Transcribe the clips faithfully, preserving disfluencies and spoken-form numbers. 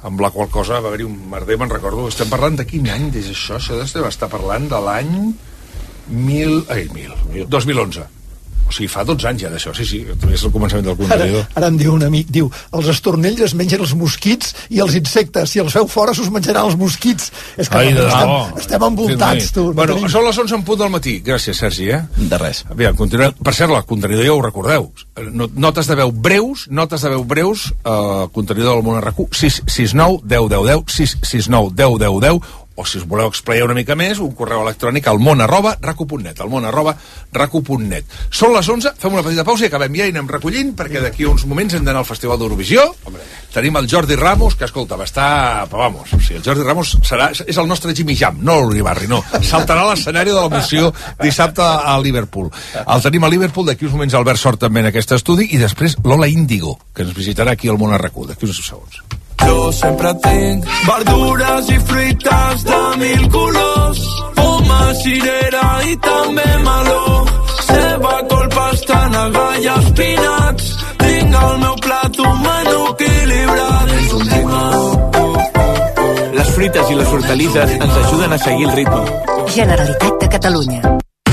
amb la qual cosa va haver-hi un merder, me'n recordo. Estem parlant de quin any des això? Això estem estar parlant de l'any mil... Ai, mil, mil, dos mil onze. O sigui, fa dotze anys ja d'això, sí, sí, és el començament del contenidor. Ara, ara em diu un amic, diu, els estornells es mengen els mosquits i els insectes, si els feu fora s'us menjaran els mosquits. És que Ai, estem, oh. estem envoltats, tu. Bueno, tenim... són les onze en punt del matí. Gràcies, Sergi, eh? De res. Aviam, continuem. Per cert, el contenidor ja ho recordeu. Notes de veu breus, notes de veu breus, eh, contenidor del Món R Q, sis sis nou deu deu deu, sis sis nou deu deu deu, o si us voleu explayar una mica més, un correu electrònic al món arroba racu punt net, al món arroba racu punt net. Són les onze, fem una petita pausa i acabem ja i anem recollint, perquè d'aquí uns moments hem d'anar al Festival d'Eurovisió. Tenim el Jordi Ramos, que escolta, va estar... Però vamos, o sigui, el Jordi Ramos serà, és el nostre Jimmy Jam, no l'Uribarri, no. Saltarà a l'escenari de l'emoció dissabte a Liverpool. El tenim a Liverpool, d'aquí uns moments Albert Sort també en aquest estudi, i després Lola Índigo, que ens visitarà aquí al Món R Q, d'aquí uns segons. Jo sempre tinc verdures i fruites de mil colors, poma, cirera i també meló, ceba, col, pasta, naga i espinacs. Tinc al meu plat un menú equilibrat. És un dinar. Les fruites i les hortalisses ens ajuden a seguir el ritme. Generalitat de Catalunya.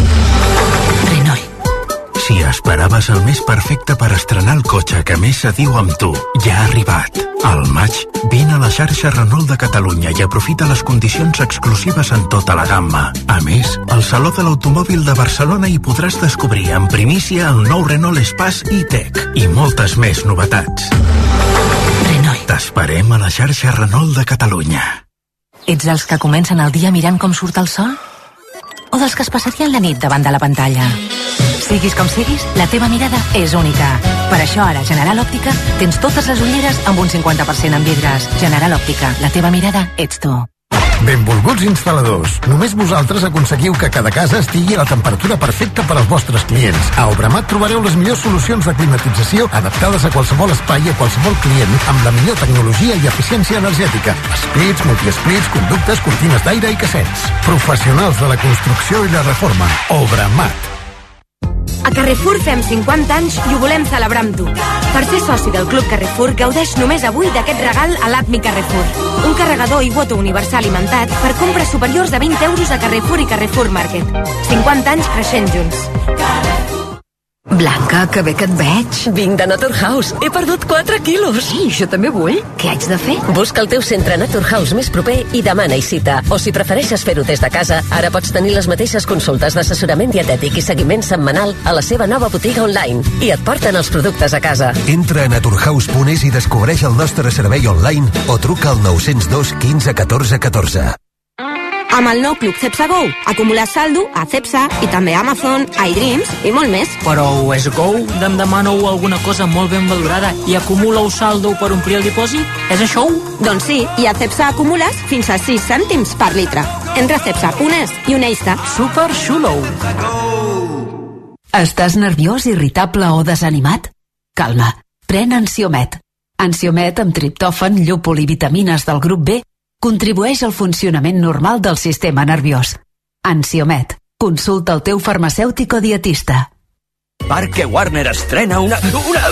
Si esperaves el mes perfecte per estrenar el cotxe que més se diu amb tu, ja ha arribat. Al maig, vine a la xarxa Renault de Catalunya i aprofita les condicions exclusives en tota la gamma. A més, al Saló de l'Automòbil de Barcelona hi podràs descobrir en primícia el nou Renault Espace e-Tech i moltes més novetats. Renault. T'esperem a la xarxa Renault de Catalunya. Ets dels que comencen el dia mirant com surt el sol? O dels que es passarien la nit davant de la pantalla? Siguis com siguis, la teva mirada és única. Per això ara, General Òptica, tens totes les ulleres amb un cinquanta per cent en vidres. General Òptica, la teva mirada ets tu. Benvolguts instal·ladors. Només vosaltres aconseguiu que cada casa estigui a la temperatura perfecta per als vostres clients. A Obramat trobareu les millors solucions de climatització adaptades a qualsevol espai i a qualsevol client amb la millor tecnologia i eficiència energètica. Splits, multisplits, conductes, cortines d'aire i cassets. Professionals de la construcció i la reforma. Obramat. A Carrefour fem cinquanta anys i ho volem celebrar amb tu. Per ser soci del Club Carrefour, gaudeix només avui d'aquest regal a l'app Mi Carrefour. Un carregador i Woto universal alimentat per compres superiors de vint euros a Carrefour i Carrefour Market. cinquanta anys creixent junts. Blanca, que bé que et veig. Vinc de Naturhaus. He perdut quatre quilos. Sí, jo també vull. Què haig de fer? Busca el teu centre Naturhaus més proper i demana-hi cita. O si prefereixes fer-ho des de casa, ara pots tenir les mateixes consultes d'assessorament dietètic i seguiment setmanal a la seva nova botiga online. I et porten els productes a casa. Entra a naturhaus punt es i descobreix el nostre servei online o truca al nou zero dos quinze catorze catorze. Amb el nou Club Cepsa Go, acumular saldo a Cepsa i també a Amazon, iDreams i molt més. Però ho és Go? Em demaneu alguna cosa molt ben valorada i acumuleu saldo per omplir el dipòsit? És això? Doncs sí, i a Cepsa acumules fins a sis cèntims per litre. Entra a cepsa punt es i uneix-te. Super xulo! Estàs nerviós, irritable o desanimat? Calma, pren Ansiomet. Ansiomet amb triptòfan, llúpol i vitamines del grup B contribueix al funcionament normal del sistema nerviós. Ansiomet. Consulta el teu farmacèutic o dietista. Perquè Warner estrena una... una...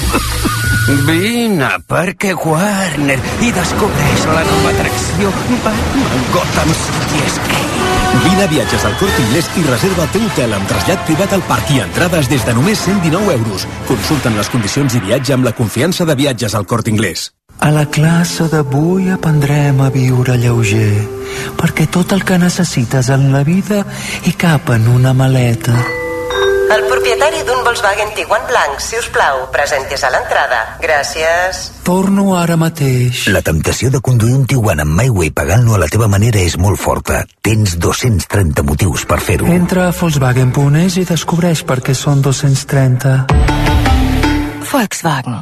Vine a Parque Warner i descobreix la nova atracció Batman Gotham City Escape. Vine a Viatges al Corte Inglés i reserva el teu hotel amb trasllat privat al parc i entrades des de només cent dinou euros. Consulta'n les condicions i viatge amb la confiança de Viatges al Corte Inglés. A la classe d'avui aprendrem a viure lleuger, perquè tot el que necessites en la vida hi cap en una maleta. El propietari d'un Volkswagen Tiguan blanc, si us plau, presentis a l'entrada. Gràcies. Torno ara mateix. La temptació de conduir un Tiguan amb MyWay pagant-lo a la teva manera és molt forta. Tens dos-cents trenta motius per fer-ho. Entra a Volkswagen punt es i descobreix per què són dos-cents trenta. Volkswagen.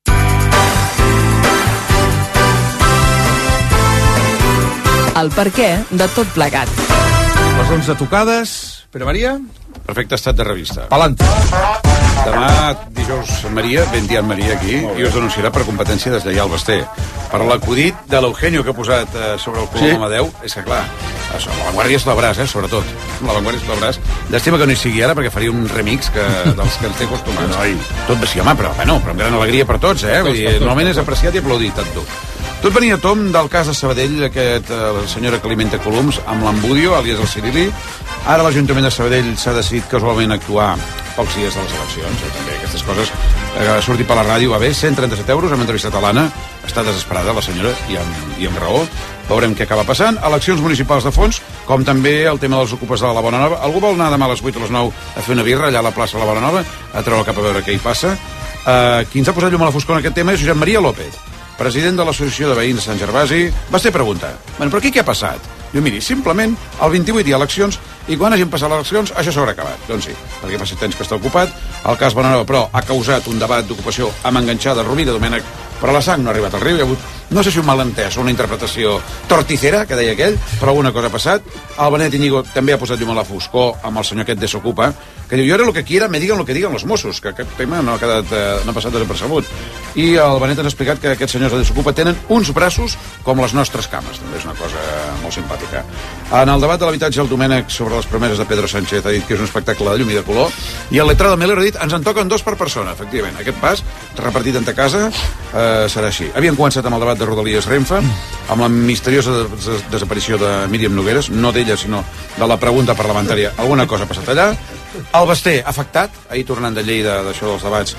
El perquè de tot plegat. Les onze tocades. Pere Maria? Perfecte estat de revista. Palante. Demà, dijous, Maria, ben dia Maria aquí, i us denunciarà per competència deslleial Basté. Per l'acudit de l'Eugenio que ha posat eh, sobre el color sí? Amadeu, és que clar, això, la Vanguardia és l'Abràs, eh, sobretot. La Vanguardia és l'Abràs. Llàstima que no hi sigui ara, perquè faria un remix que, dels que ens té acostumats. No, tot bé, sí, home, però, bueno, però amb gran alegria per tots, eh? Vull dir, normalment és apreciat i aplaudit, tant tu. Tot venia tom del cas de Sabadell, aquest, eh, la senyora que alimenta coloms, amb l'Ambudio, alias el Cirili. Ara l'Ajuntament de Sabadell s'ha decidit casualment actuar pocs dies de les eleccions, eh, també aquestes coses. Eh, ha sortit per la ràdio, va bé, cent trenta-set euros, hem entrevistat a l'Anna, està desesperada la senyora, i amb, i amb raó. Veurem què acaba passant. Eleccions municipals de fons, com també el tema dels ocupes de la Bonanova. Algú vol anar demà a les vuit o a les nou a fer una birra allà a la plaça de la Bonanova, a treure cap a veure què hi passa. Uh, qui ens ha posat llum a la foscor en aquest tema és Josep Maria López, president de l'Associació de Veïns de Sant Gervasi. Va ser pregunta, bueno, però aquí què ha passat? Diu, miri, simplement, el vint-i-vuit hi ha eleccions i quan hagin passat les eleccions això s'haurà acabat. Doncs sí, perquè fa set anys que està ocupat. El cas Bonanova, però, ha causat un debat d'ocupació amb enganxada Rovira, Domènech, però la sang no ha arribat al riu. Hi ha hagut, no sé si un malentès o una interpretació torticera, que deia aquell, però alguna cosa ha passat. El Benet Íñigo també ha posat llum a la foscor amb el senyor aquest Desocupa, que diu, jo ara lo que quiera me digan lo que digan los Mossos, que aquest tema no ha, quedat, eh, no ha passat desapercebut. I el Benet ens ha explicat que aquests senyors de Desocupa tenen uns braços com les nostres cames, també és una cosa molt simpàtica. En el debat de l'habitatge, el Domènech sobre les promeses de Pedro Sánchez ha dit que és un espectacle de llum i de color, i el letrado Miller ha dit, ens en toquen dos per persona, efectivament. Aquest pas, repartit entre casa, eh, serà així. Havien començat amb el debat de Rodalies Renfe, amb la misteriosa des desaparició de Míriam Nogueres, no d'ella, sinó de la pregunta parlamentària. Alguna cosa ha passat allà. El Basté, afectat, ahir tornant de Lleida, d'això dels debats,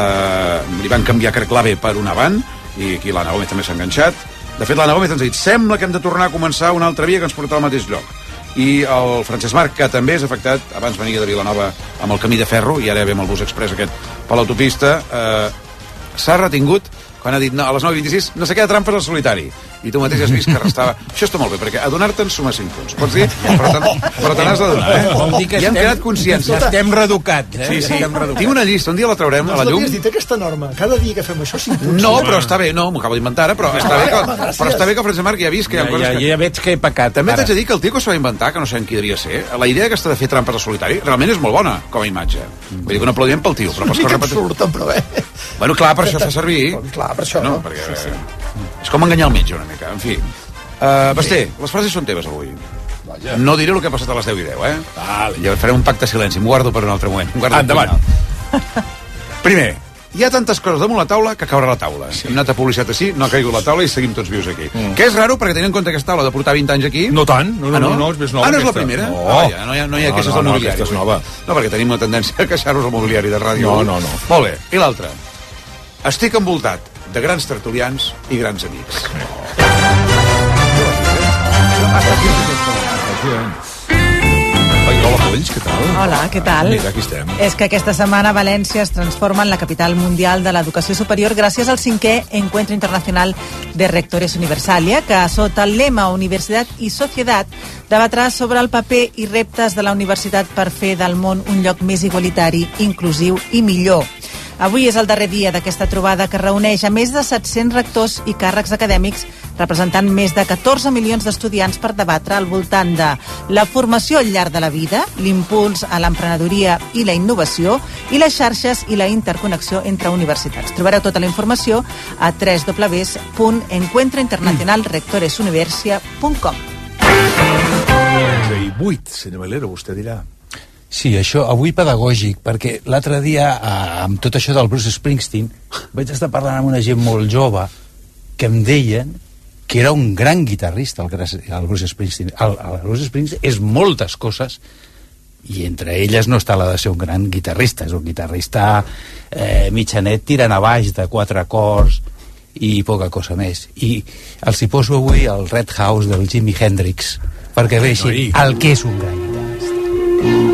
eh, li van canviar Carclave per un avant, i aquí l'Anna Gómez també s'ha enganxat. De fet, l'Anna Gómez ens ha dit, sembla que hem de tornar a començar una altra via que ens portarà al mateix lloc. I el Francesc Marc, que també és afectat, abans venia de Vilanova amb el camí de ferro, i ara ve amb el bus express aquest per l'autopista, eh, s'ha retingut quan ha dit no, a les nou i vint-i-sis no sé què de trampes al solitari, i tu mateix has vist que restava. Això està molt bé, perquè adonar-te'n suma cinc punts, pots dir? Però te n'has d'adonar, eh? Vol dir que ja hem estem, quedat conscients. Estem reeducats, eh? Sí, sí. Estem reeducats. Tinc una llista, un dia la traurem no a la llum. No has dit aquesta norma, cada dia que fem això cinc punts. No, però està bé, no, m'ho acabo d'inventar ara, però està bé que, però està bé que el Francesc Marc ja ha vist que hi ha ja, coses ja, que... Ja veig que he pecat. També t'haig de dir que el tio que s'ho va inventar, que no sabem qui devia ser, la idea aquesta de fer trampes al solitari, realment és molt bona com a imatge. Vull dir que un aplaudiment pel tio, però per coses repetits... surten, però bé. Bueno, clar, per això fa servir. Clar, per això. No, perquè... Sí, sí. És com enganyar el metge una mica, en fi. Uh, Basté, les frases són teves avui. Vaja. No diré el que ha passat a les deu i deu, eh? Vale. Ja farem un pacte de silenci, m'ho guardo per un altre moment. Endavant. Primer, hi ha tantes coses damunt la taula que caurà la taula. Sí. Hem anat a publicitat així, no ha caigut la taula i seguim tots vius aquí. Mm. Que és raro, perquè tenint en compte aquesta taula de portar vint anys aquí... No tant, no, no, ah, no? no, no, és més nova. Ah, no és la aquesta. primera? No, ah, ja, no hi ha, no hi ha no, queixes no, del no, mobiliari. aquesta és nova. No, perquè tenim una tendència a queixar-nos al mobiliari de ràdio. No, no, no. Molt bé, i l'altra? Estic envoltat de grans tertulians i grans amics. Hola, Polls, què tal? Hola, què tal? Mira, aquí estem. És que aquesta setmana València es transforma en la capital mundial de l'educació superior gràcies al cinquè Encuentro Internacional de Rectores Universalia, que sota el lema Universitat i Societat debatrà sobre el paper i reptes de la universitat per fer del món un lloc més igualitari, inclusiu i millor. Avui és el darrer dia d'aquesta trobada que reuneix a més de set-cents rectors i càrrecs acadèmics representant més de catorze milions d'estudiants per debatre al voltant de la formació al llarg de la vida, l'impuls a l'emprenedoria i la innovació i les xarxes i la interconnexió entre universitats. Trobareu tota la informació a w w w punt encuentro internacional rectores universia punt com. I vuit, senyor Valero, vostè dirà. Sí, això, avui pedagògic, perquè l'altre dia, amb tot això del Bruce Springsteen, vaig estar parlant amb una gent molt jove que em deien que era un gran guitarrista, el, el Bruce Springsteen. El, el Bruce Springsteen és moltes coses, i entre elles no està la de ser un gran guitarrista. És un guitarrista eh, mitjanet tirant a baix de quatre acords i poca cosa més. I els hi poso avui el Red House del Jimi Hendrix, perquè veixin el que és un gran guitarrista.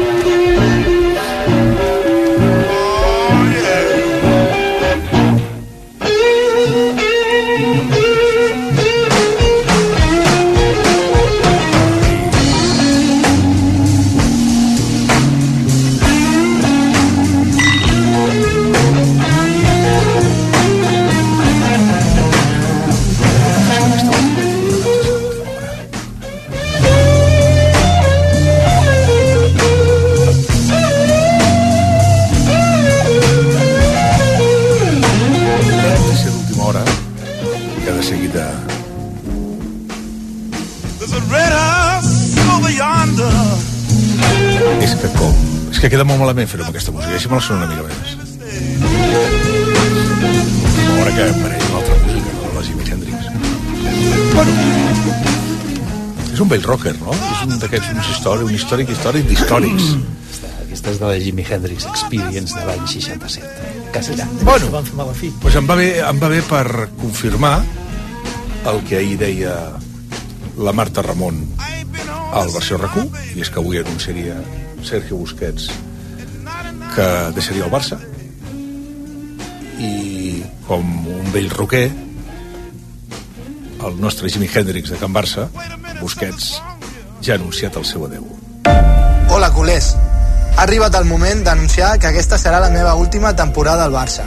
Que queda molt malament fer-ho amb aquesta música. Deixa'm-la sonar una mica més. Ara que apareix una altra música, no? La Jimi Hendrix. és un vell rocker, no? És un d'aquests, un històric, un històric, històric d'històrics. Aquesta és de la Jimi Hendrix Experience de l'any seixanta-set. Quasi allà. Bueno, doncs em va bé, em va bé per confirmar el que ahir deia la Marta Ramon al versió R Q, i és que avui anunciaria Sergio Busquets que deixaria el Barça, i com un vell roquer, el nostre Jimi Hendrix de Can Barça, Busquets ja ha anunciat el seu adeu. Hola, culers. Ha arribat el moment d'anunciar que aquesta serà la meva última temporada al Barça.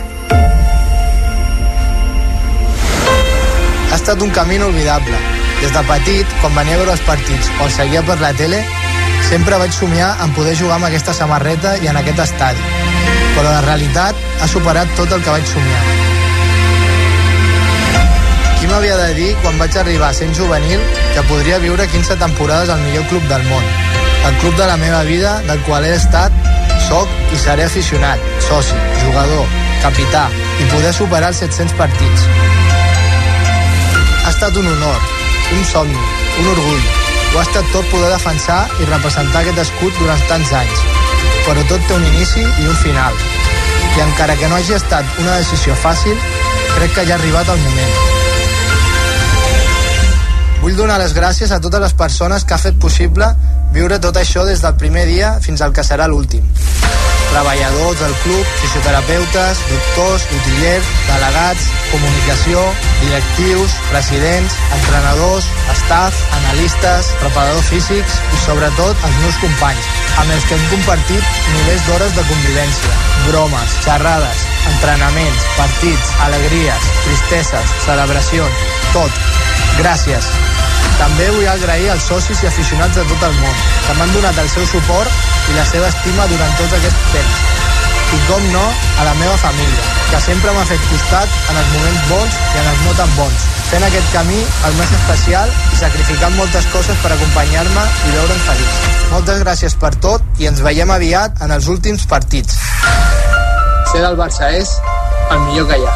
Ha estat un camí inolvidable. Des de petit, quan venia a veure els partits o els seguia per la tele, sempre vaig somiar en poder jugar amb aquesta samarreta i en aquest estadi. Però la realitat ha superat tot el que vaig somiar. Qui m'havia de dir, quan vaig arribar sent juvenil, que podria viure quinze temporades al millor club del món? El club de la meva vida, del qual he estat, soc i seré aficionat, soci, jugador, capità, i poder superar els set-cents partits. Ha estat un honor, un somni, un orgull. Ho ha estat tot poder defensar i representar aquest escut durant tants anys. Però tot té un inici i un final. I encara que no hagi estat una decisió fàcil, crec que ja ha arribat el moment. Vull donar les gràcies a totes les persones que ha fet possible viure tot això des del primer dia fins al que serà l'últim. Treballadors del club, fisioterapeutes, doctors, utillers, delegats, comunicació, directius, presidents, entrenadors, staff, analistes, preparadors físics i sobretot els meus companys, amb els que hem compartit milers d'hores de convivència, bromes, xerrades, entrenaments, partits, alegries, tristeses, celebracions, tot. Gràcies. També vull agrair als socis i aficionats de tot el món, que m'han donat el seu suport i la seva estima durant tot aquest temps. I com no, a la meva família, que sempre m'ha fet costat en els moments bons i en els no tan bons, fent aquest camí el més especial i sacrificant moltes coses per acompanyar-me i veure'm feliç. Moltes gràcies per tot i ens veiem aviat en els últims partits. Ser del Barça és el millor que hi ha.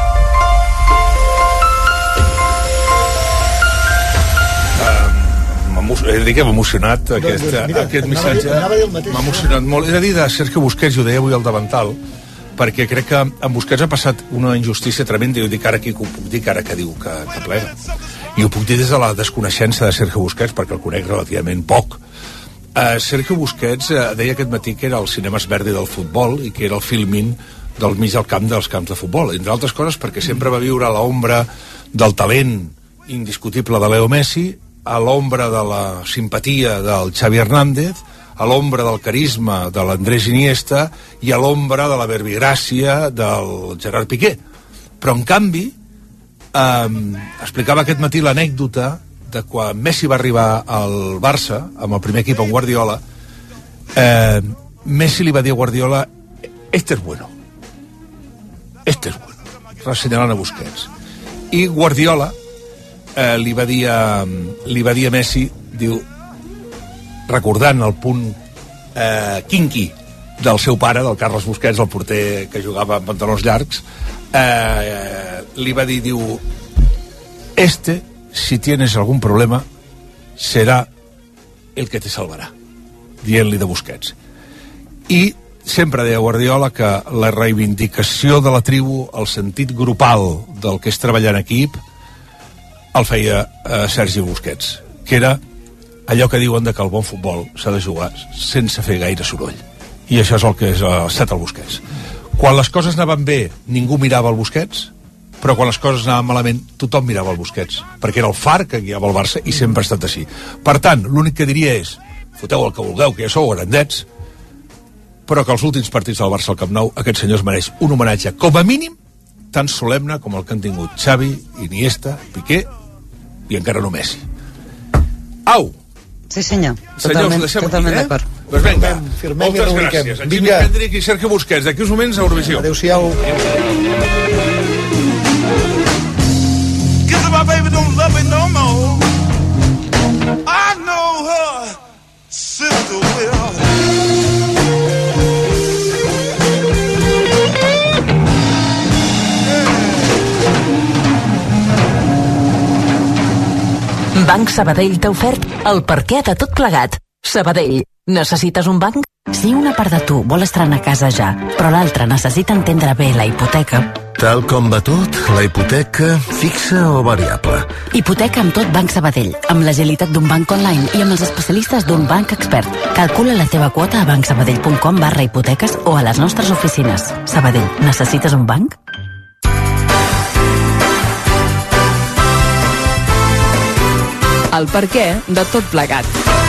He de dir que m'ha emocionat aquest, doncs, mira, aquest missatge, m'ha emocionat molt. He de dir de Sergio Busquets, i ho deia avui al davantal, perquè crec que en Busquets ha passat una injustícia tremenda, i ho dic ara aquí, que ho puc dir ara que diu que, que plega. I ho puc dir des de la desconeixença de Sergio Busquets, perquè el conec relativament poc. Uh, Sergio Busquets uh, deia aquest matí que era el Cinemas Verdi del futbol i que era el filmin del mig al camp dels camps de futbol, entre altres coses perquè sempre va viure a l'ombra del talent indiscutible de Leo Messi, a l'ombra de la simpatia del Xavi Hernández, a l'ombra del carisma de l'Andrés Iniesta i a l'ombra de la verbigràcia del Gerard Piqué. Però, en canvi, eh, explicava aquest matí l'anècdota de quan Messi va arribar al Barça, amb el primer equip amb Guardiola, eh, Messi li va dir a Guardiola: este es bueno. Este es bueno. Ressenyalant a Busquets. I Guardiola Eh, li va dir a, li va dir a Messi, diu, recordant el punt eh, quinqui del seu pare, del Carles Busquets, el porter que jugava amb pantalons llargs, eh, li va dir, diu, este, si tienes algún problema, será el que te salvarà, dient-li de Busquets. I sempre deia Guardiola que la reivindicació de la tribu, el sentit grupal del que és treballar en equip, el feia eh, Sergi Busquets, que era allò que diuen de que el bon futbol s'ha de jugar sense fer gaire soroll. I això és el que és ha estat el Busquets. Quan les coses anaven bé, ningú mirava el Busquets, però quan les coses anaven malament, tothom mirava el Busquets, perquè era el far que guiava el Barça i sempre ha estat així. Per tant, l'únic que diria és: foteu el que vulgueu, que ja sou grandets, però que els últims partits del Barça al Camp Nou, aquest senyor es mereix un homenatge, com a mínim, tan solemne com el que han tingut Xavi, Iniesta, Piqué i encara no Messi. Au! Sí, senyor. Senyors, ho deixem aquí, eh? Doncs vinga, moltes gràcies. En Jimi Hendrix i Sergio Busquets. D'aquí uns moments a Eurovisió. Adéu-siau. My baby don't love me no more. I know her sister will. Banc Sabadell t'ha ofert el perquè de tot plegat. Sabadell, necessites un banc? Si una part de tu vol estrenar casa ja, però l'altra necessita entendre bé la hipoteca... Tal com va tot, la hipoteca fixa o variable? Hipoteca amb tot Banc Sabadell, amb l'agilitat d'un banc online i amb els especialistes d'un banc expert. Calcula la teva quota a bancsabadell.com barra hipoteques o a les nostres oficines. Sabadell, necessites un banc? El perquè de tot plegat.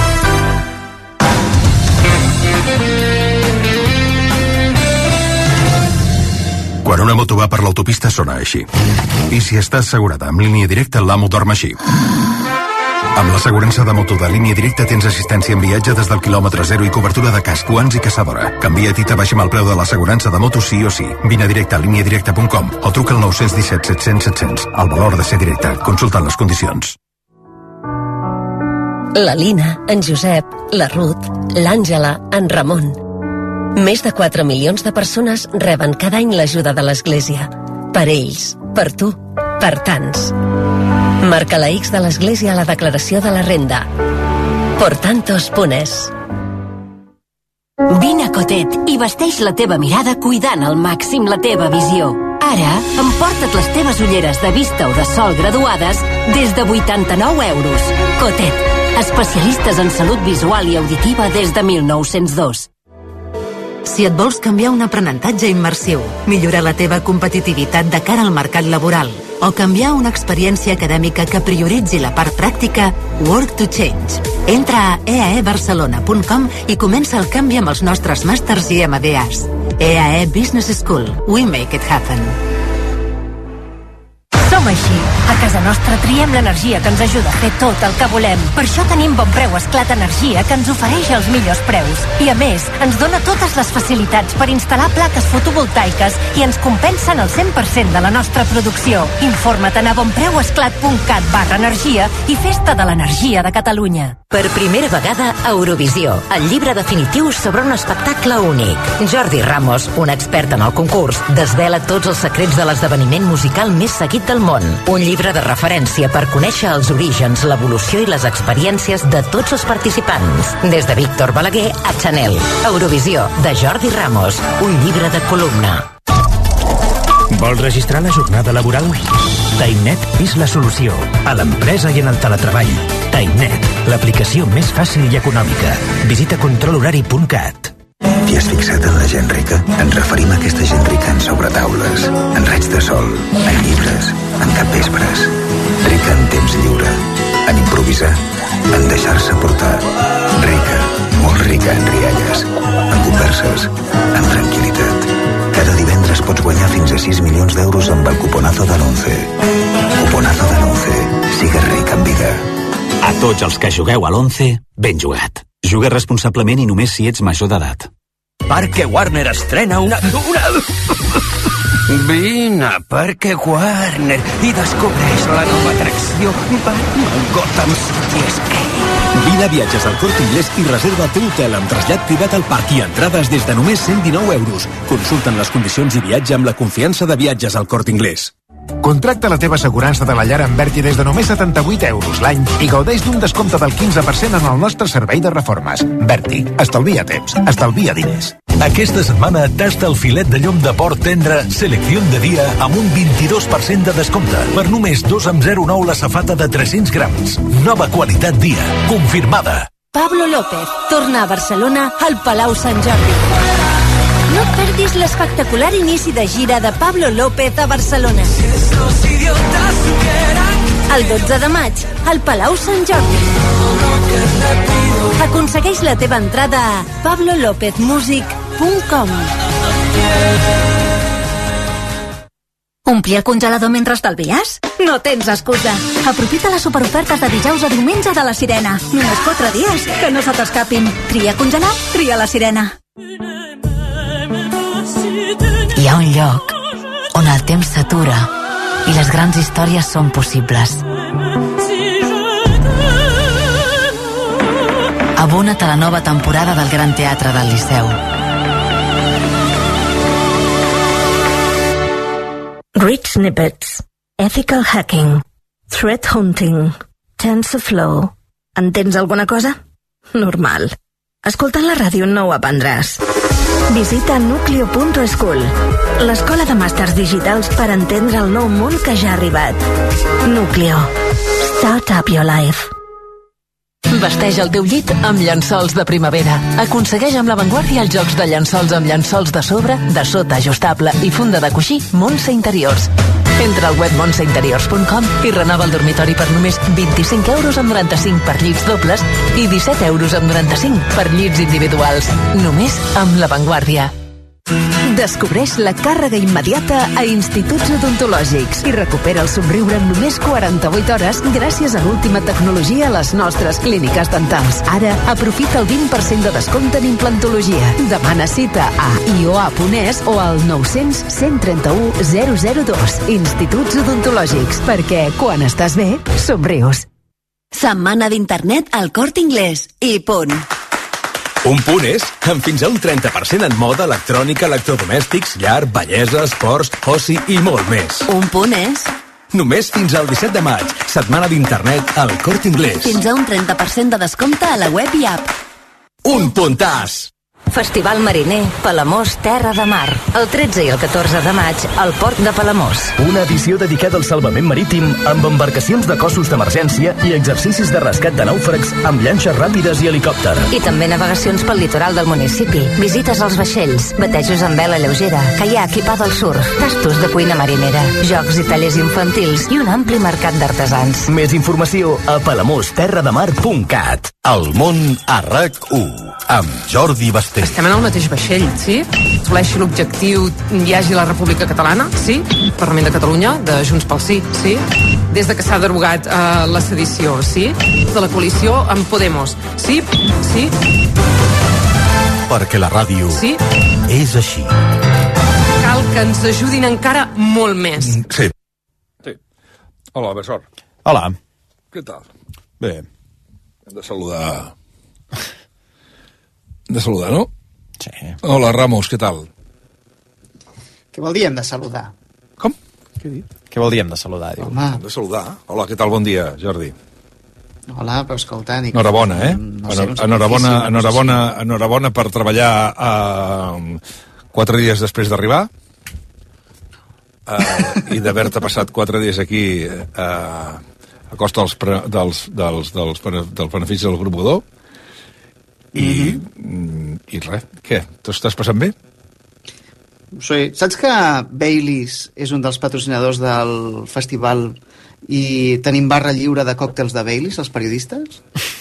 Quan una moto va per l'autopista sona així. I si estàs assegurada amb línia directa, l'amo dorm així. Amb l'assegurança de moto de línia directa tens assistència en viatge des del quilòmetre zero i cobertura de casc, guants i caçadora. Canvia't i t'abaixem el preu de l'assegurança de moto sí o sí. Vine a directe a línia directa punt com o truca al nou un set set cents set cents. El valor de ser directe. Consultant les condicions. La Lina, en Josep, la Ruth, l'Àngela, en Ramon. Més de quatre milions de persones reben cada any l'ajuda de l'Església. Per ells, per tu, per tants. Marca la X de l'Església a la declaració de la renda. Por tantos punes. Vine a Cotet i vesteix la teva mirada cuidant al màxim la teva visió. Ara, emporta't les teves ulleres de vista o de sol graduades des de vuitanta-nou euros. Cotet, especialistes en salut visual i auditiva des de mil nou-cents dos. Si et vols canviar un aprenentatge immersiu, millorar la teva competitivitat de cara al mercat laboral o canviar una experiència acadèmica que prioritzi la part pràctica, Work to Change. Entra a e a e barcelona punt com i comença el canvi amb els nostres màsters i M B As. E A E Business School. We make it happen. Som així. A casa nostra triem l'energia que ens ajuda a fer tot el que volem. Per això tenim Bon Preu Esclat Energia, que ens ofereix els millors preus. I a més, ens dona totes les facilitats per instal·lar plaques fotovoltaiques i ens compensen el cent per cent de la nostra producció. Informa't a bonpreuesclat punt cat barra energia i festa de l'energia de Catalunya. Per primera vegada a Eurovisió, el llibre definitiu sobre un espectacle únic. Jordi Ramos, un expert en el concurs, desvela tots els secrets de l'esdeveniment musical més seguit del món. Un llibre de referència per conèixer els orígens, l'evolució i les experiències de tots els participants. Des de Víctor Balaguer a Chanel. Eurovisió, de Jordi Ramos. Un llibre de columna. Vols registrar la jornada laboral? TimeNet és la solució. A l'empresa i en el teletreball. TimeNet, l'aplicació més fàcil i econòmica. Visita control horari punt cat. T'hi has fixat en la gent rica? Ens referim a aquesta gent rica en sobretaules, en raigs de sol, en llibres, en capvespres. Rica en temps lliure, en improvisar, en deixar-se portar. Rica, molt rica en rialles, en converses, en tranquil·litat. Cada divendres pots guanyar fins a sis milions d'euros amb el cuponazo de l'once. Cuponazo de l'once. Sigues ric en vida. A tots els que jugueu a l'once, ben jugat. Juga responsablement i només si ets major d'edat. Parque Warner estrena una... una... Vine a Parque Warner i descobreix la nova atracció Batman Gotham City Escape. Vine a Viatges al Corte Inglés i reserva el teu hotel amb trasllat privat al parc i entrades des de només cent dinou euros. Consulta'n les condicions i viatge amb la confiança de Viatges al Corte Inglés. Contracta la teva assegurança de la llar amb Berti des de només setanta-vuit euros l'any i gaudeix d'un descompte del quinze per cent en el nostre servei de reformes. Berti, estalvia temps, estalvia diners. Aquesta setmana tasta el filet de llom de porc tendre Selecció de dia amb un vint-i-dos per cent de descompte. Per només dos amb zero nou la safata de tres-cents grams. Nova qualitat dia. Confirmada. Pablo López torna a Barcelona al Palau Sant Jordi. No et perdis l'espectacular inici de gira de Pablo López a Barcelona. El dotze de maig, al Palau Sant Jordi. Aconsegueix la teva entrada a pablo lópez music punt com. Omplir el congelador mentre estalvies? No tens excusa. Aprofita les superofertes de dijous a diumenge de la Sirena. Només quatre dies, que no se t'escapin. Tria congelar, tria la Sirena. Hi ha un lloc on el temps s'atura i les grans històries són possibles. Abona't a la nova temporada del Gran Teatre del Liceu. Grid snippets, ethical hacking, threat hunting, TensorFlow. Entens alguna cosa? Normal. Escoltant la ràdio no ho aprendràs. Visita nucleo punt school, l'escola de màsters digitals per entendre el nou món que ja ha arribat. Nucleo. Start up your life. Vesteix el teu llit amb llençols de primavera. Aconsegueix amb l'avantguàrdia els jocs de llençols amb llençols de sobre, de sota ajustable i funda de coixí Montse Interiors. Entra al web montse interiors punt com i renova el dormitori per només vint-i-cinc euros amb noranta-cinc per llits dobles i disset euros amb noranta-cinc per llits individuals. Només amb l'avantguàrdia. Descobreix la càrrega immediata a Instituts Odontològics i recupera el somriure en només quaranta-vuit hores gràcies a l'última tecnologia a les nostres clíniques dentals. Ara, aprofita el vint per cent de descompte en implantologia. Demana cita a i o a punt es o al nou cents, cent trenta-u, zero zero dos. Instituts Odontològics, perquè quan estàs bé, somrius. Setmana d'internet al Corte Inglés. I punt. Un punt és amb fins a un trenta per cent en moda, electrònica, electrodomèstics, llar, bellesa, esports, oci i molt més. Un punt és... Només fins al disset de maig. Setmana d'internet al Corte Inglés. Fins a un trenta per cent de descompte a la web i app. Un puntàs! Festival Mariner, Palamós, Terra de Mar. El tretze i el catorze de maig, al port de Palamós. Una edició dedicada al salvament marítim amb embarcacions de cossos d'emergència i exercicis de rescat de nàufrags amb llanxes ràpides i helicòpter. I també navegacions pel litoral del municipi, visites als vaixells, batejos amb vela lleugera, caiac i pa del surf, tastos de cuina marinera, jocs i tallers infantils i un ampli mercat d'artesans. Més informació a palamós terra de mar punt cat. El món a RAC u, amb Jordi Basté. Estem en el mateix vaixell, sí? Assoleixi l'objectiu hi hagi la República Catalana, sí? Parlament de Catalunya, de Junts pel Sí, sí? Des de que s'ha derogat eh, la sedició, sí? De la coalició amb Podemos, sí? Sí? Perquè la ràdio sí? és així. Cal que ens ajudin encara molt més. Sí. Sí. Hola, Bessor. Hola. Què tal? Bé. Hem de saludar... Hem de saludar, no? Sí. Hola, Ramos, què tal? Què vol dir hem de saludar? Com? Què he dit? Què vol dir hem de saludar? Diu. Home. Hem de saludar. Hola, què tal? Bon dia, Jordi. Hola, però escolta... Dic, enhorabona, eh? No sé, enhorabona, enhorabona, enhorabona per treballar uh, quatre dies després d'arribar uh, i d'haver-te passat quatre dies aquí uh, a costa dels, pre, dels, dels, dels, dels beneficis del grup Godó i, mm-hmm. i res, què? Tu estàs passant bé? Sí. Saps que Baileys és un dels patrocinadors del festival i tenim barra lliure de còctels de Baileys, els periodistes?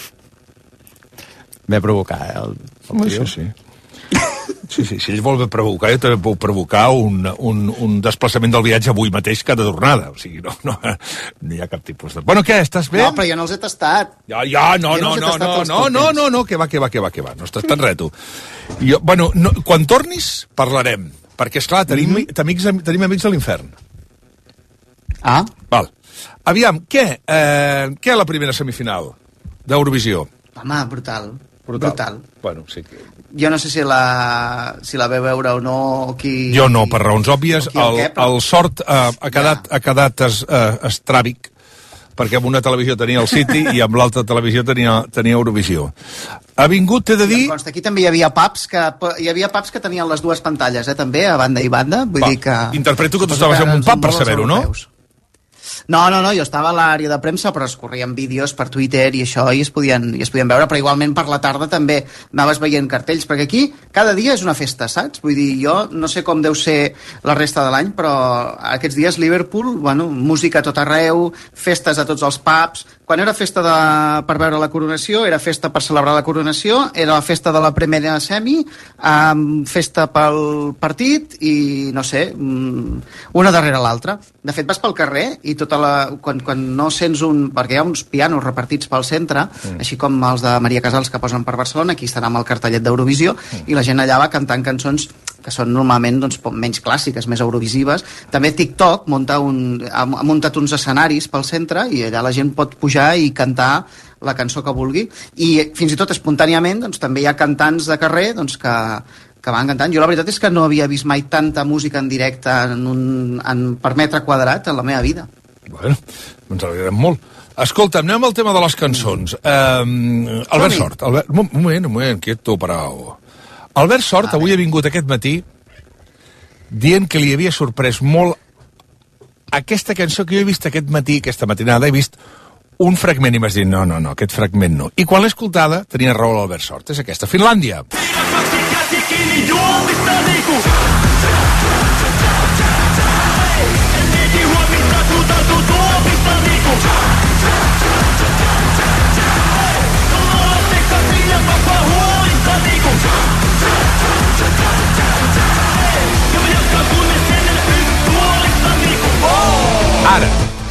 Ve a provocar, eh? El, el sí, sí. Sí, sí, si ell vol provocar, jo també puc provocar un, un, un desplaçament del viatge avui mateix cada tornada. O sigui, no, no, no hi ha cap tipus de... Bueno, què, estàs bé? No, però jo no els he tastat. Ja, ja, no, no, no, no, no, no, no, no, que va, que va, que va, que va. No estàs tan reto. Jo, bueno, no, quan tornis, parlarem. Perquè, esclar, tenim, mm-hmm. amics, tenim amics a l'infern. Ah? Val. Aviam, què? Eh, què a la primera semifinal d'Eurovisió? Home, brutal. Brutal. Brutal. Bueno, sí que... Jo no sé si la, si la veu veure o no, qui... Jo no, per raons òbvies. El, què, però... el sort eh, ha quedat, ja. ha quedat es, eh, estràbic, perquè amb una televisió tenia el City i amb l'altra televisió tenia, tenia Eurovisió. Ha vingut, t'he de dir... Consta, aquí també hi havia pubs que, hi havia pubs que tenien les dues pantalles, eh, també, a banda i banda. Vull Va, dir que... Interpreto que tu estaves en un pub, per saber-ho, no? No, no, no, jo estava a l'àrea de premsa, però es corrien vídeos per Twitter i això, i es podien, i es podien veure, però igualment per la tarda també anaves veient cartells, perquè aquí cada dia és una festa, saps? Vull dir, jo no sé com deu ser la resta de l'any, però aquests dies Liverpool, bueno, música a tot arreu, festes a tots els pubs. Quan era festa de, per veure la coronació, era festa per celebrar la coronació, era la festa de la primera semi, um, festa pel partit i, no sé, um, una darrere l'altra. De fet, vas pel carrer i tota la, quan, quan no sents un... perquè hi ha uns pianos repartits pel centre, mm. així com els de Maria Casals que posen per Barcelona, aquí estarà amb el cartellet d'Eurovisió, mm. i la gent allà va cantant cançons que són normalment doncs, menys clàssiques, més eurovisives. També TikTok munta un, ha muntat uns escenaris pel centre i allà la gent pot pujar i cantar la cançó que vulgui. I fins i tot espontàniament doncs, també hi ha cantants de carrer doncs, que, que van cantant. Jo la veritat és que no havia vist mai tanta música en directe en un, en, per metre quadrat en la meva vida. Bueno, ens alegrem molt. Escolta, anem al tema de les cançons. Um, Albert Sort. Albert, un moment, un moment, quieto, parao. Albert Sort avui ha vingut aquest matí dient que li havia sorprès molt aquesta cançó que jo he vist aquest matí, aquesta matinada, he vist un fragment i m'has dit, no, no, no, aquest fragment no. I quan l'he escoltada, tenia raó l'Albert Sort. És aquesta, Finlàndia. Ara.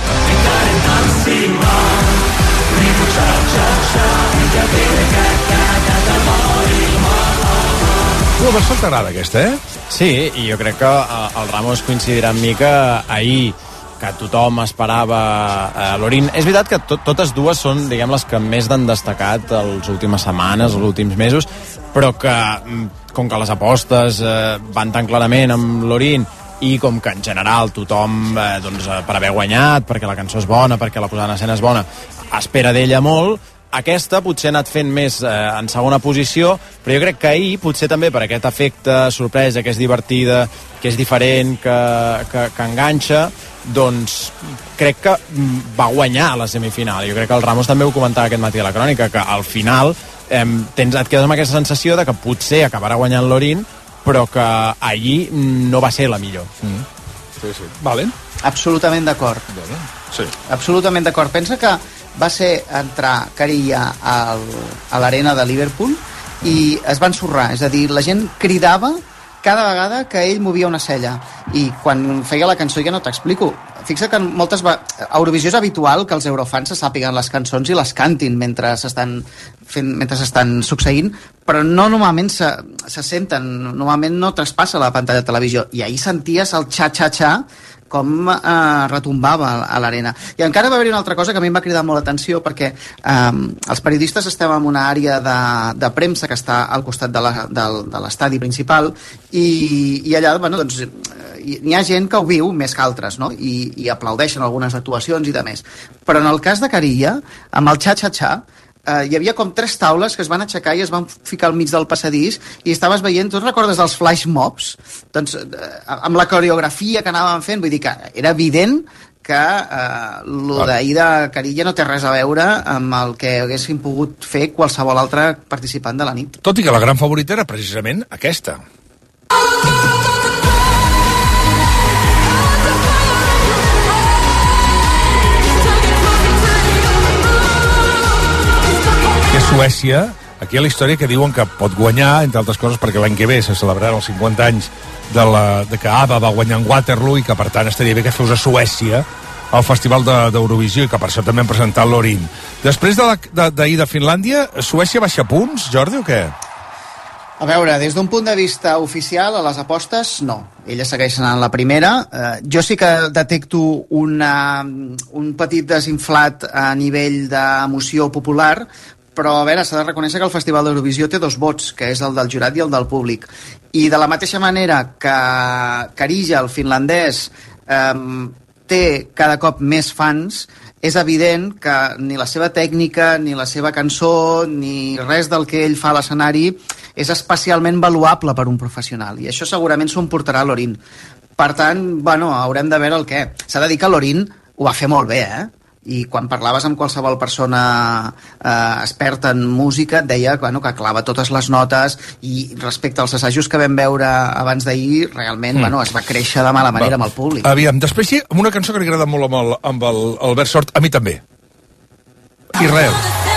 Tu, Albert Sort, t'agrada aquesta, eh? Sí, i jo crec que el Ramos coincidirà amb mi que ahir que tothom esperava eh, l'Orin. És veritat que to totes dues són, diguem, les que més han destacat les últimes setmanes, els últims mesos, però que, com que les apostes eh, van tan clarament amb l'Orin i com que en general tothom, eh, doncs, per haver guanyat, perquè la cançó és bona, perquè la posada en escena és bona, espera d'ella molt, aquesta potser ha anat fent més eh, en segona posició, però jo crec que ahir, potser també per aquest efecte sorpresa, que és divertida, que és diferent, que, que, que enganxa, doncs crec que va guanyar a la semifinal. Jo crec que el Ramos també ho comentava aquest matí a la crònica, que al final eh, tens, et quedes amb aquesta sensació de que potser acabarà guanyant l'Orin, però que allí no va ser la millor. Mm. Sí, sí. Vale. Absolutament d'acord. Vale. Sí. Absolutament d'acord. Pensa que va ser entrar Carilla al, a l'arena de Liverpool i es va ensorrar, és a dir, la gent cridava cada vegada que ell movia una cella, i quan feia la cançó, ja no t'explico, fixa que moltes va... a Eurovisió és habitual que els eurofans se sàpiguen les cançons i les cantin mentre s'estan fent, mentre s'estan succeint, però no normalment se, se senten, normalment no traspassa la pantalla de televisió, i ahir senties el xa-xa-xa com eh, retombava a l'arena. I encara va haver-hi una altra cosa que a mi em va cridar molt l'atenció, perquè eh, els periodistes estem en una àrea de, de premsa que està al costat de l'estadi principal, i, i allà, bueno, doncs, n'hi ha gent que ho viu més que altres, no? I, i aplaudeixen algunes actuacions i de més. Però en el cas de Carilla, amb el xa-xa-xa, Uh, hi havia com tres taules que es van aixecar i es van ficar al mig del passadís i estaves veient, tu recordes dels flash mobs? Doncs uh, amb la coreografia que anàvem fent, vull dir que era evident que uh, lo d'ahir de Carilla no té res a veure amb el que haguessin pogut fer qualsevol altre participant de la nit. Tot i que la gran favorita era precisament aquesta. Suècia, aquí hi ha la història que diuen que pot guanyar, entre altres coses, perquè l'any que ve se celebraran els cinquanta anys de, la, de que ABBA va guanyar en Waterloo i que, per tant, estaria bé que fos a Suècia al Festival d'Eurovisió, de, i que per això també han presentat l'Orin. Després d'ahir de, de, de Finlàndia, Suècia baixa punts, Jordi, o què? A veure, des d'un punt de vista oficial, a les apostes, no. Elles segueixen en la primera. Eh, jo sí que detecto una, un petit desinflat a nivell d'emoció popular, però a veure, s'ha de reconèixer que el Festival d'Eurovisió té dos vots, que és el del jurat i el del públic, i de la mateixa manera que Carilla, el finlandès, eh, té cada cop més fans, és evident que ni la seva tècnica, ni la seva cançó, ni res del que ell fa a l'escenari és especialment valuable per un professional, i això segurament s'ho emportarà l'Orin. Per tant, bueno, haurem de veure el què. S'ha de dir que l'Orin ho va fer molt bé, eh? I quan parlaves amb qualsevol persona eh, experta en música et deia bueno, que clava totes les notes, i respecte als assajos que vam veure abans d'ahir, realment mm. bueno, es va créixer de mala manera va. Amb el públic. Aviam, després sí, amb una cançó que li agrada molt amb el, amb el Albert Sort, a mi també. Israel.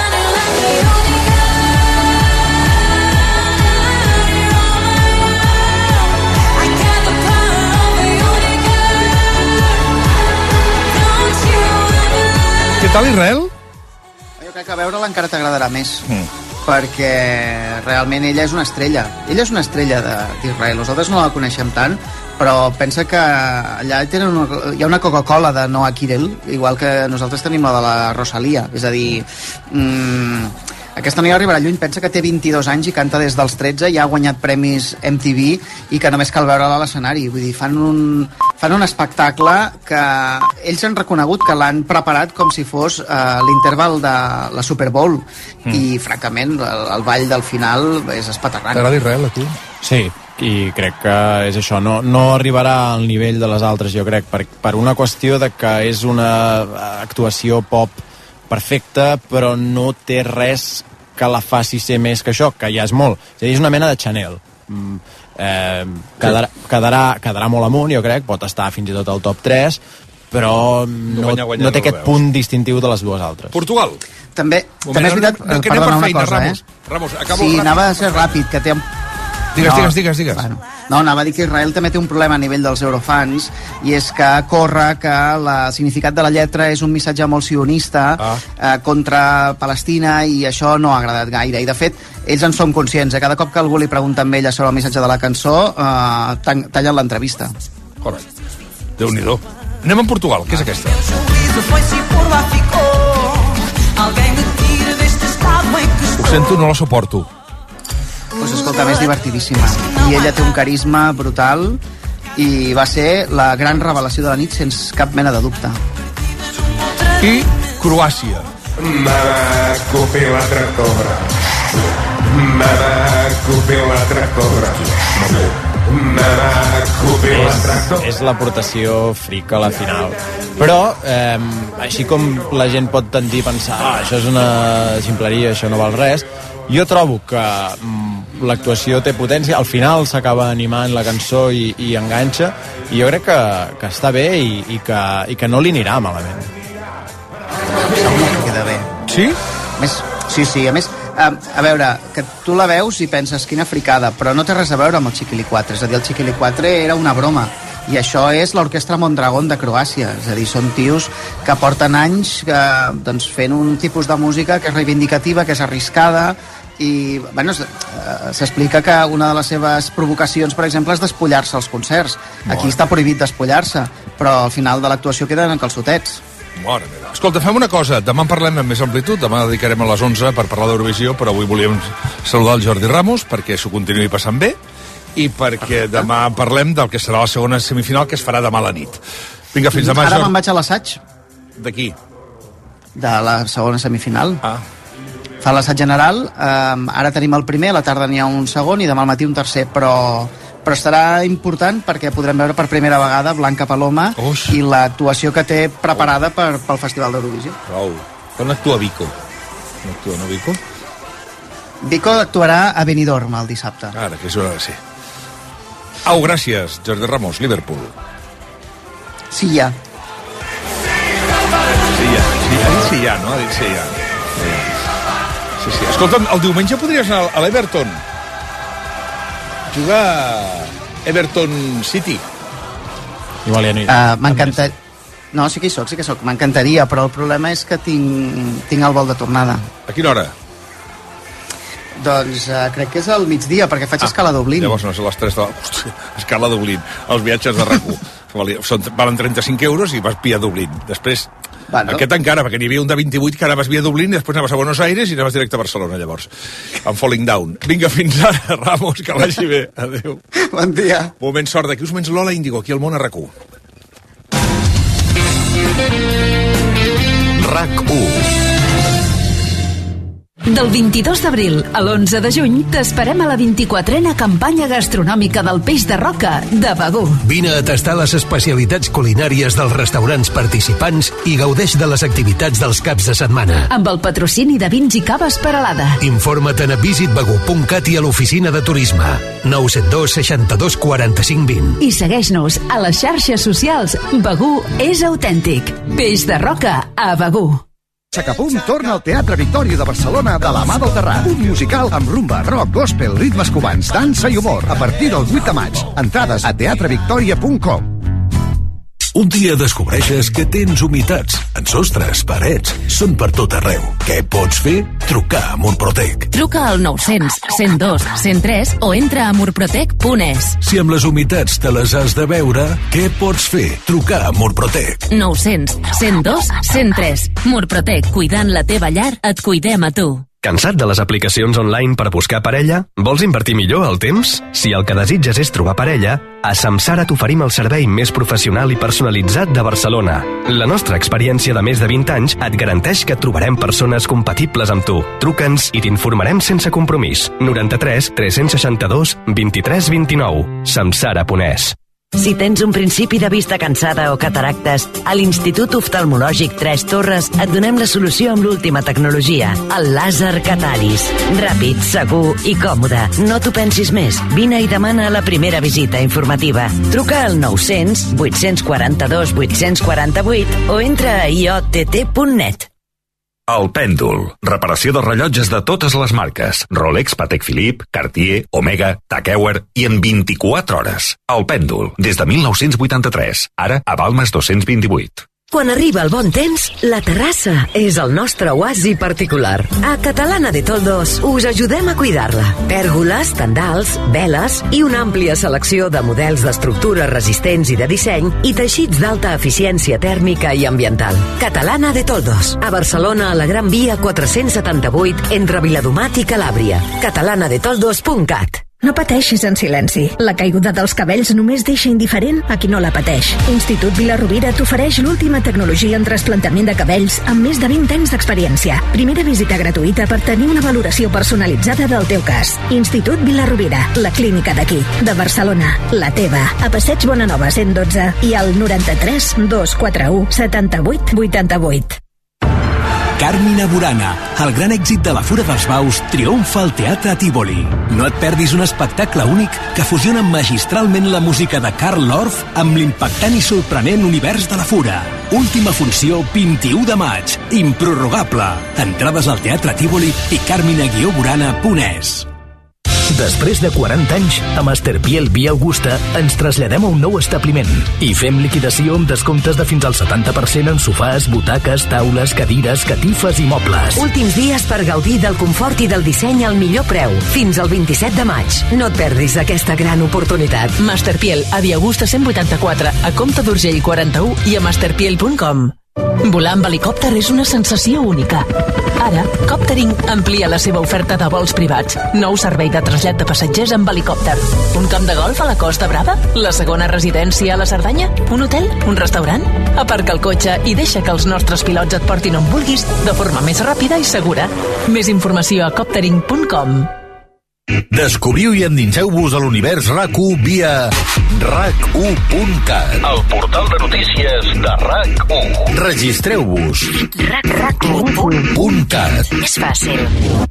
Què tal, Israel? Jo crec que a veure-la encara t'agradarà més, mm. perquè realment ella és una estrella. Ella és una estrella d'Israel. Nosaltres no la coneixem tant, però pensa que allà tenen una, hi ha una Coca-Cola de Noah Kirel, igual que nosaltres tenim la de la Rosalia. És a dir, mmm, Aquesta noia arribarà lluny, pensa que té vint-i-dos anys i canta des dels tretze i ha guanyat premis M T V i que només cal veure-la a l'escenari. Vull dir, fan un, fan un espectacle que ells han reconegut que l'han preparat com si fos uh, l'interval de la Super Bowl mm. i, francament, el, el ball del final és espaterrant. T'agrada Israel, a tu? Sí, i crec que és això, no, no arribarà al nivell de les altres, jo crec, per, per una qüestió de que és una actuació pop perfecta, però no té res que la faci ser més que això, que ja és molt. És a dir, és una mena de Chanel. Mm, eh, quedarà, quedarà, quedarà molt amunt, jo crec, pot estar fins i tot al top tres, però no, guanya, guanya, no té no aquest punt distintiu de les dues altres. Portugal. També, Moment, també és veritat, no, no, no, perdona, una feina, cosa, Ramos. eh? Ramos, acabo sí, ràpid. anava a ser ràpid, que té... Digues, no, digues, digues, digues. Bueno, no, anava a dir que Israel també té un problema a nivell dels eurofans i és que corre que el significat de la lletra és un missatge molt sionista ah. eh, contra Palestina i això no ha agradat gaire. I de fet, ells en som conscients. Eh? Cada cop que algú li pregunta a ella sobre el missatge de la cançó, eh, tallen l'entrevista. Correcte. Déu-n'hi-do. Anem a Portugal, què és aquesta? Ho sento, no la suporto. Pues escolta, és divertidíssima i ella té un carisma brutal i va ser la gran revelació de la nit sense cap mena de dubte. I Croàcia. Me va escopir la tractora. Me va escopir la tractora. Me va escopir la tractora. És, és l'aportació frica a la final. Però, eh, així com la gent pot tendir a pensar ah, això és una ximpleria, això no val res, jo trobo que mm, l'actuació té potència, al final s'acaba animant la cançó i, i enganxa, i jo crec que, que està bé i, i, que, i que no li anirà malament. Segur que queda bé. Sí? A més, sí, sí, a més, a, a veure, que tu la veus i penses quina fricada, però no té res a veure amb el Chiquilicuatre, és a dir, el Chiquilicuatre era una broma, i això és l'Orquestra Mondragón de Croàcia, és a dir, són tios que porten anys que, doncs, fent un tipus de música que és reivindicativa, que és arriscada, i bueno, s'explica que una de les seves provocacions, per exemple, és despullar-se als concerts. Aquí està prohibit despullar-se, però al final de l'actuació queden en calçotets. Mare meva. Escolta, fem una cosa, demà en parlem amb més amplitud, demà dedicarem a les onze per parlar d'Eurovisió, però avui volíem saludar el Jordi Ramos perquè s'ho continuï passant bé i perquè demà parlem del que serà la segona semifinal que es farà demà a la nit. Vinga, fins demà. Ara me'n vaig a l'assaig. De qui? De la segona semifinal. Ah. Fa l'assaig general, eh, ara tenim el primer, a la tarda n'hi ha un segon i demà al matí un tercer, però, però estarà important perquè podrem veure per primera vegada Blanca Paloma Uix. I l'actuació que té preparada per, pel Festival d'Eurovisió. Wow. Quan actua Vico? No actua, no, Vico? Vico actuarà a Benidorm el dissabte. Ara, que és una... Sí. Au, gràcies, Jordi Ramos, Liverpool. Sí, ja. Sí, ja. Sí, ha dit sí, ja, no? Ha dit sí, ja. Sí, sí. Escolta'm, el diumenge podries anar a l'Everton. Jugar a Everton City. Igual ja no hi uh, M'encantaria... No, sí que hi soc, sí que soc. M'encantaria, però el problema és que tinc, tinc el vol de tornada. A quina hora? Doncs uh, crec que és al migdia, perquè faig ah, escala a Dublín. Llavors no és a les tres de la... Hosti, escala a Dublín. Els viatges de RAC u. Són, valen trenta-cinc euros i vas via Dublín. Després, bueno. Aquest encara, perquè n'hi havia un de vint-i-vuit que anaves via Dublín i després anaves a Buenos Aires i anaves directe a Barcelona, llavors. Amb Falling Down. Vinga, fins ara, Ramos, que vagi bé. Adéu. Bon dia. Moment sort, d'aquí uns moments Lola Índigo, aquí al món a RAC u. RAC u. Del vint-i-dos d'abril a l'onze de juny t'esperem a la vint-i-quatrena campanya gastronòmica del peix de roca de Begur. Vine a tastar les especialitats culinàries dels restaurants participants i gaudeix de les activitats dels caps de setmana. Amb el patrocini de vins i caves Peralada. Informa't a visit begur punt cat i a l'oficina de turisme. nou set dos seixanta-dos quaranta-cinc vint. I segueix-nos a les xarxes socials. Begur és autèntic. Peix de roca a Begur. Sacapunt torna al Teatre Victòria de Barcelona de la mà del Terrat. Un musical amb rumba, rock, gospel, ritmes cubans, dansa i humor. A partir del vuit de maig. Entrades a teatre victoria punt com. Un dia descobreixes que tens humitats en sostres, parets, són per tot arreu. Què pots fer? Trucar a Murprotec. Truca al nou-cents, cent dos, cent tres o entra a murprotec punt es. Si amb les humitats te les has de veure, què pots fer? Trucar a Murprotec. nou-cents, cent dos, cent tres. Murprotec, cuidant la teva llar, et cuidem a tu. Cansat de les aplicacions online per buscar parella? Vols invertir millor el temps? Si el que desitges és trobar parella, a Samsara t'oferim el servei més professional i personalitzat de Barcelona. La nostra experiència de més de vint anys et garanteix que trobarem persones compatibles amb tu. Truca'ns i t'informarem sense compromís. noranta-tres tres seixanta-dos vint-i-tres vint-i-nou. Samsara punt es. Si tens un principi de vista cansada o cataractes, a l'Institut Oftalmològic Tres Torres et donem la solució amb l'última tecnologia, el làser Cataris. Ràpid, segur i còmode. No t'ho pensis més. Vine i demana la primera visita informativa. Truca al nou-cents vuit-cents quaranta-dos vuit-cents quaranta-vuit o entra a i o te te punt net. El Pèndol. Reparació de rellotges de totes les marques. Rolex, Patek Philippe, Cartier, Omega, Tag Heuer i en vint-i-quatre hores. El Pèndol. Des de mil nou-cents vuitanta-tres. Ara a Balmes dos-cents vint-i-vuit. Quan arriba el bon temps, la terrassa és el nostre oasi particular. A Catalana de Toldos us ajudem a cuidar-la. Pèrgoles, tendals, veles i una àmplia selecció de models d'estructures resistents i de disseny i teixits d'alta eficiència tèrmica i ambiental. Catalana de Toldos. A Barcelona, a la Gran Via quatre-cents setanta-vuit, entre Viladomat i Calàbria. catalana de toldos punt cat. No pateixis en silenci. La caiguda dels cabells només deixa indiferent a qui no la pateix. Institut Vilarovira t'ofereix l'última tecnologia en trasplantament de cabells amb més de vint anys d'experiència. Primera visita gratuïta per tenir una valoració personalitzada del teu cas. Institut Vilarovira, la clínica d'aquí, de Barcelona, la teva. A Passeig Bonanova cent dotze i al noranta-tres dos quatre u setanta-vuit vuitanta-vuit. Carmina Burana, el gran èxit de la Fura dels Baus, triomfa al Teatre Tívoli. No et perdis un espectacle únic que fusiona magistralment la música de Karl Orff amb l'impactant i sorprenent univers de la Fura. Última funció, vint-i-u de maig. Improrrogable. Entrades al Teatre Tívoli i carmina guió burana punt es. Després de quaranta anys, a Masterpiel Via Augusta ens traslladem a un nou establiment i fem liquidació amb descomptes de fins al setanta per cent en sofàs, butaques, taules, cadires, catifes i mobles. Últims dies per gaudir del confort i del disseny al millor preu. Fins al vint-i-set de maig. No et perdis aquesta gran oportunitat. Masterpiel, a Via Augusta cent vuitanta-quatre, a Comte d'Urgell quaranta-u i a masterpiel punt com. Volar amb helicòpter és una sensació única. Ara, Coptering amplia la seva oferta de vols privats. Nou servei de trasllat de passatgers amb helicòpter. Un camp de golf a la Costa Brava? La segona residència a la Cerdanya? Un hotel? Un restaurant? Aparca el cotxe i deixa que els nostres pilots et portin on vulguis de forma més ràpida i segura. Més informació a coptering punt com. Descobriu i endinseu-vos a l'univers RAC1 via rac u punt cat, el portal de notícies de RAC u. Registreu-vos. rac u punt cat. És fàcil.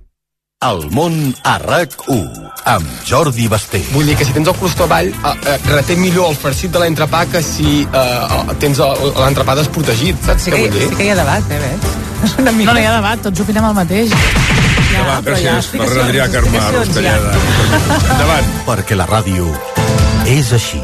El món a RAC u, amb Jordi Basté. Vull dir que si tens el crostó avall, eh, eh, reté millor el farcit de l'entrepà que si eh, tens l'entrepà desprotegit. Saps sí què que, vull dir? Sí que hi ha debat, eh, veig? Una mica... No, no hi ha debat, tots opinem el mateix. Ja, va, gràcies per radiar Carme Rostellada. Endavant. Perquè la ràdio és així.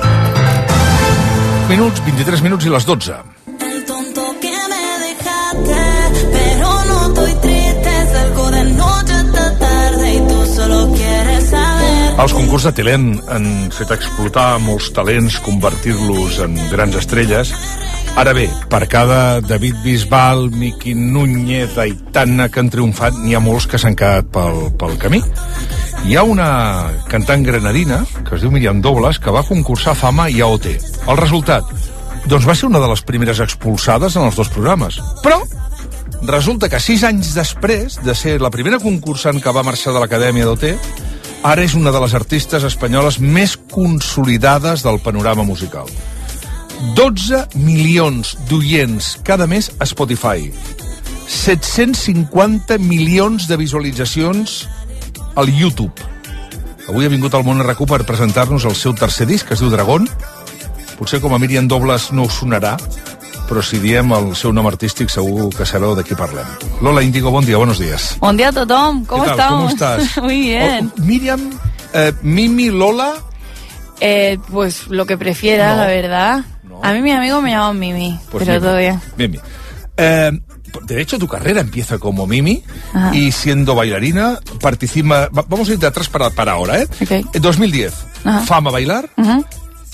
Minuts, vint-i-tres minuts i les dotze. El tonto que me dejaste, pero no estoy triste, salgo de noche hasta tarde y tú solo quieres saber. Els concurs de talent han fet explotar molts talents, convertir-los en grans estrelles. Ara bé, per cada David Bisbal, Miqui Núñez, Aitana que han triomfat, n'hi ha molts que s'han quedat pel, pel camí. Hi ha una cantant granadina, que es diu Míriam Dobles, que va concursar a Fama i a O T. El resultat? Doncs va ser una de les primeres expulsades en els dos programes. Però resulta que sis anys després de ser la primera concursant que va marxar de l'Acadèmia d'O T, ara és una de les artistes espanyoles més consolidades del panorama musical. dotze milions d'oients cada mes a Spotify, set-cents cinquanta milions de visualitzacions al YouTube. Avui ha vingut al món RAC u per presentar-nos el seu tercer disc, que es diu Dragón. Potser com a Míriam Dobles no us sonarà, però si diem el seu nom artístic segur que sabeu de qui parlem. Lola Índigo, bon dia, buenos días. Buen día a todos, ¿cómo ¿Qué tal? estamos? ¿Cómo estás? Muy bien. Oh, Miriam, eh, Mimi, Lola... Eh, pues lo que prefieras, No. la verdad. A mí mis amigos me llaman Mimi, Pues pero Mimi. todo bien. Mimi. Eh, de hecho, tu carrera empieza como Mimi. Ajá. Y siendo bailarina, participa... va- Vamos a ir de atrás para, para ahora, ¿eh? Okay. En dos mil diez, Ajá. Fama Bailar. Ujú.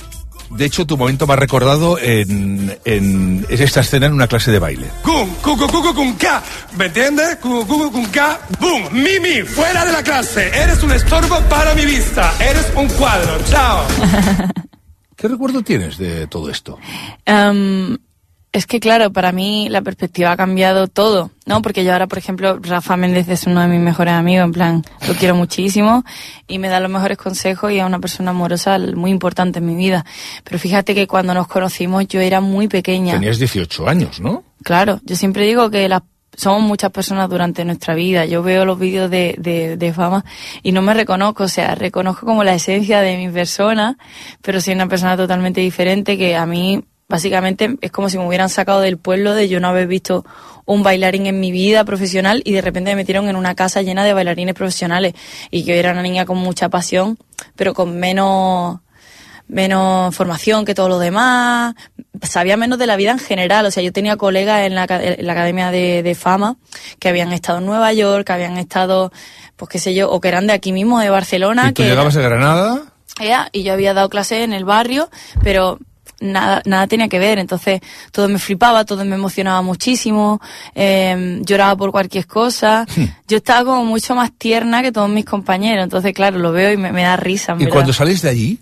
De hecho, tu momento más recordado en, en es esta escena en una clase de baile. Cum, cucu, cucu, cum, ca. ¿Me entiendes? Cucu, cucu, cum, ca. Boom. Mimi, fuera de la clase. Eres un estorbo para mi vista. Eres un cuadro. Chao. ¿Qué recuerdo tienes de todo esto? Um, es que, claro, para mí la perspectiva ha cambiado todo, ¿no? Porque yo ahora, por ejemplo, Rafa Méndez es uno de mis mejores amigos, en plan, lo quiero muchísimo y me da los mejores consejos y es una persona amorosa muy importante en mi vida. Pero fíjate que cuando nos conocimos yo era muy pequeña. Tenías dieciocho años, ¿no? Claro, yo siempre digo que las somos muchas personas durante nuestra vida. Yo veo los vídeos de, de, de Fama y no me reconozco, o sea, reconozco como la esencia de mi persona, pero soy una persona totalmente diferente que a mí, básicamente, es como si me hubieran sacado del pueblo de yo no haber visto un bailarín en mi vida profesional y de repente me metieron en una casa llena de bailarines profesionales y yo era una niña con mucha pasión, pero con menos... menos formación que todo lo demás, sabía menos de la vida en general, o sea, yo tenía colegas en la, en la Academia de, de Fama que habían estado en Nueva York, que habían estado, pues qué sé yo, o que eran de aquí mismo, de Barcelona. ¿Y tú que llegabas era... a Granada? Yeah, y yo había dado clases en el barrio, pero nada nada tenía que ver, entonces todo me flipaba, todo me emocionaba muchísimo, eh, lloraba por cualquier cosa, yo estaba como mucho más tierna que todos mis compañeros, entonces claro, lo veo y me, me da risa. ¿Y verdad? Cuando salís de allí,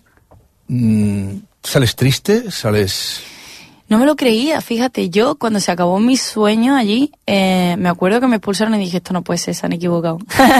¿sales triste? ¿Sales...? No me lo creía, fíjate, yo cuando se acabó mi sueño allí, eh, me acuerdo que me expulsaron y dije, esto no puede ser, se han equivocado.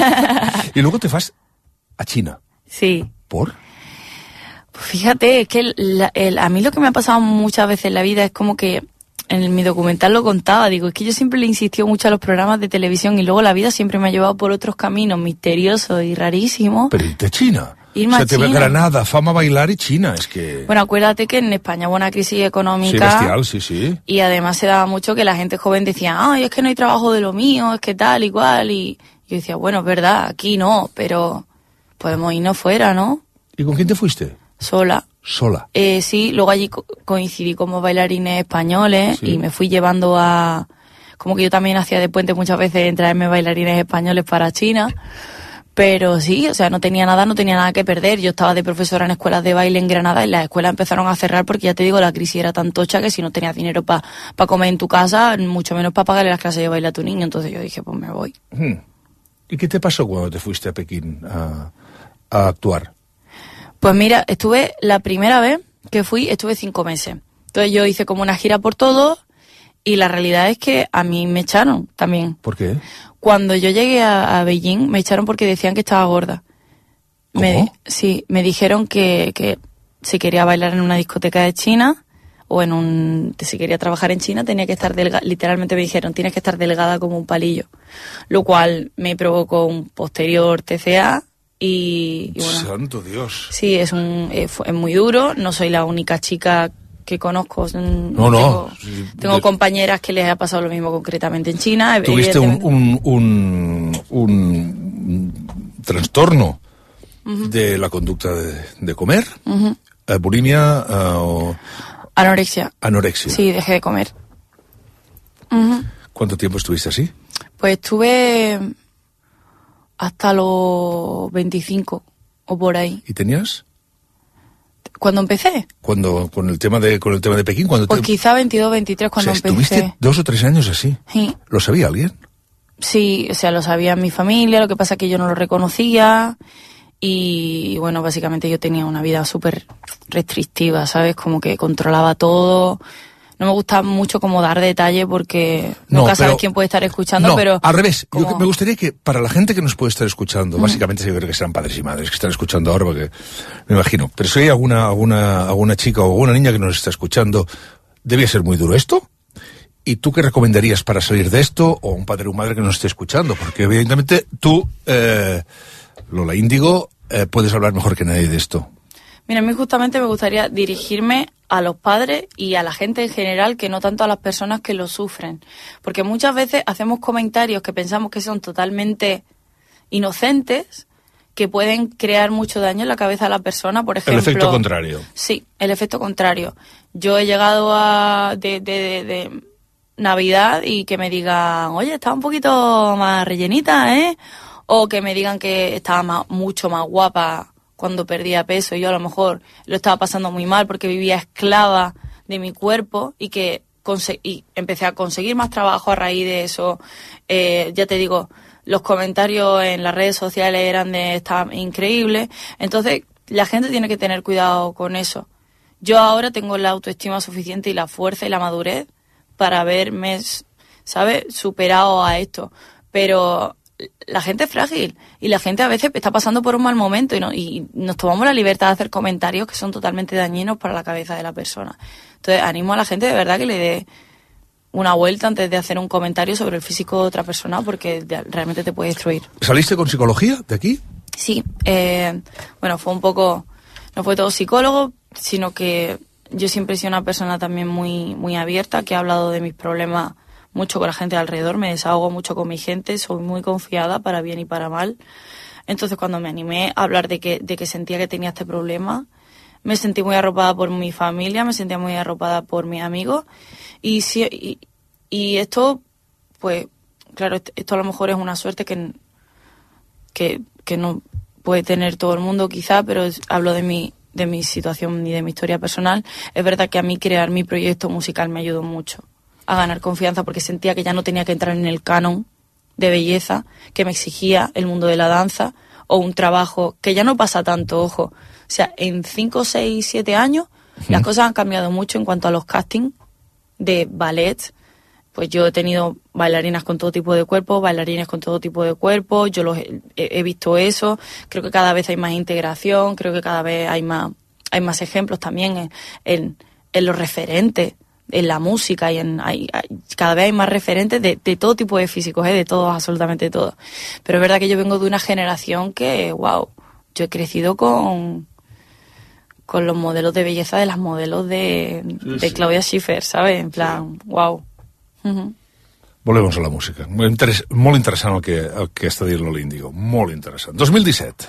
Y luego te vas a China. Sí. ¿Por? Pues fíjate, es que el, el, el, a mí lo que me ha pasado muchas veces en la vida es como que en mi documental lo contaba, digo, es que yo siempre le insistió mucho a los programas de televisión y luego la vida siempre me ha llevado por otros caminos misteriosos y rarísimos. Pero irte a China. Irme o sea, a te ve China. Granada, Fama, bailar y China, es que... Bueno, acuérdate que en España hubo una crisis económica. Sí, bestial, sí, sí. Y además se daba mucho que la gente joven decía, ay, es que no hay trabajo de lo mío, es que tal y cual. Y yo decía, bueno, es verdad, aquí no, pero podemos irnos fuera, ¿no? ¿Y con quién te fuiste? Sola. ¿Sola? Eh, sí, luego allí co- coincidí como bailarines españoles Sí. y me fui llevando a... Como que yo también hacía de puente muchas veces en traerme bailarines españoles para China. Pero sí, o sea, no tenía nada, no tenía nada que perder. Yo estaba de profesora en escuelas de baile en Granada y las escuelas empezaron a cerrar porque ya te digo, la crisis era tan tocha que si no tenías dinero para pa comer en tu casa, mucho menos para pagarle las clases de baile a tu niño. Entonces yo dije, pues me voy. Hmm. ¿Y qué te pasó cuando te fuiste a Pekín a, a actuar? Pues mira, estuve la primera vez que fui, estuve cinco meses. Entonces yo hice como una gira por todo y la realidad es que a mí me echaron también. ¿Por qué? Cuando yo llegué a, a Beijing me echaron porque decían que estaba gorda. ¿Cómo? Me, sí, me dijeron que, que si quería bailar en una discoteca de China o en un... si quería trabajar en China tenía que estar delgada. Literalmente me dijeron, tienes que estar delgada como un palillo. Lo cual me provocó un posterior T C A y... y bueno, ¡Santo Dios! sí, es, un, es, es muy duro. No soy la única chica que conozco. No, no. Tengo, Sí, tengo de- compañeras que les ha pasado lo mismo concretamente en China. Tuviste un, evidentemente. un, un, un trastorno Ujú. de la conducta de, de comer, Ujú. eh, bulimia eh, o Anorexia. anorexia. Sí, dejé de comer. Ujú. ¿Cuánto tiempo estuviste así? Pues estuve hasta los veinticinco o por ahí. ¿Y tenías? Cuando empecé, Cuando con el tema de con el tema de Pekín, cuando pues te, quizá veintidós, veintitrés o cuando sea, estuviste empecé. dos o tres años así. Sí. ¿Lo sabía alguien? Sí, o sea, lo sabía mi familia, lo que pasa es que yo no lo reconocía y bueno, básicamente yo tenía una vida súper restrictiva, ¿sabes? Como que controlaba todo. No me gusta mucho como dar detalle porque No, nunca sabes pero- quién puede estar escuchando, No, pero... al revés. Yo como- que- me gustaría que para la gente que nos puede estar escuchando, Mm. básicamente yo creo que serán padres y madres que están escuchando ahora, porque me imagino. Pero si hay alguna, alguna, alguna chica o alguna niña que nos está escuchando, ¿debía ser muy duro esto? ¿Y tú qué recomendarías para salir de esto? O un padre o madre que nos esté escuchando, porque evidentemente tú, eh, Lola Índigo, eh, puedes hablar mejor que nadie de esto. Mira, a mí justamente me gustaría dirigirme a los padres y a la gente en general, que no tanto a las personas que lo sufren. Porque muchas veces hacemos comentarios que pensamos que son totalmente inocentes, que pueden crear mucho daño en la cabeza de la persona, por ejemplo... El efecto contrario. Sí, el efecto contrario. Yo he llegado a de, de, de, de Navidad y que me digan, oye, está un poquito más rellenita, ¿eh? O que me digan que estaba más, mucho más guapa cuando perdía peso. Yo a lo mejor lo estaba pasando muy mal porque vivía esclava de mi cuerpo y que conse- y empecé a conseguir más trabajo a raíz de eso. Eh, ya te digo, los comentarios en las redes sociales eran de está increíble. Entonces, la gente tiene que tener cuidado con eso. Yo ahora tengo la autoestima suficiente y la fuerza y la madurez para haberme, ¿sabes?, superado a esto. Pero la gente es frágil y la gente a veces está pasando por un mal momento y, no, y nos tomamos la libertad de hacer comentarios que son totalmente dañinos para la cabeza de la persona. Entonces, animo a la gente de verdad que le dé una vuelta antes de hacer un comentario sobre el físico de otra persona, porque realmente te puede destruir. ¿Saliste con psicología de aquí? Sí, eh, bueno, fue un poco, no fue todo psicólogo, sino que yo siempre he sido una persona también muy, muy abierta, que he hablado de mis problemas mucho con la gente de alrededor, me desahogo mucho con mi gente, soy muy confiada para bien y para mal. Entonces, cuando me animé a hablar de que, de que sentía que tenía este problema, me sentí muy arropada por mi familia, me sentía muy arropada por mis amigos. Y, si, y, y esto, pues, claro, esto a lo mejor es una suerte que, que, que no puede tener todo el mundo quizá, pero es, hablo de mi, de mi situación y de mi historia personal. Es verdad que a mí crear mi proyecto musical me ayudó mucho a ganar confianza, porque sentía que ya no tenía que entrar en el canon de belleza que me exigía el mundo de la danza, o un trabajo que ya no pasa tanto, ojo. O sea, en cinco, seis, siete años uh-huh. las cosas han cambiado mucho en cuanto a los castings de ballet. Pues yo he tenido bailarinas con todo tipo de cuerpo, bailarines con todo tipo de cuerpo, yo los he, he visto eso. Creo que cada vez hay más integración, creo que cada vez hay más, hay más ejemplos también en, en, en los referentes, en la música, y en hay, hay, cada vez hay más referentes de, de todo tipo de físicos, ¿eh? De todos, absolutamente todos. Pero es verdad que yo vengo de una generación que, wow, yo he crecido con, con los modelos de belleza de las modelos de, sí, de sí. Claudia Schiffer, ¿sabes? En plan, sí. Wow. Uh-huh. Volvemos a la música. Molt, interess- molt interessant el que, el que està dient l'Índigo. Molt interessant. dos mil disset.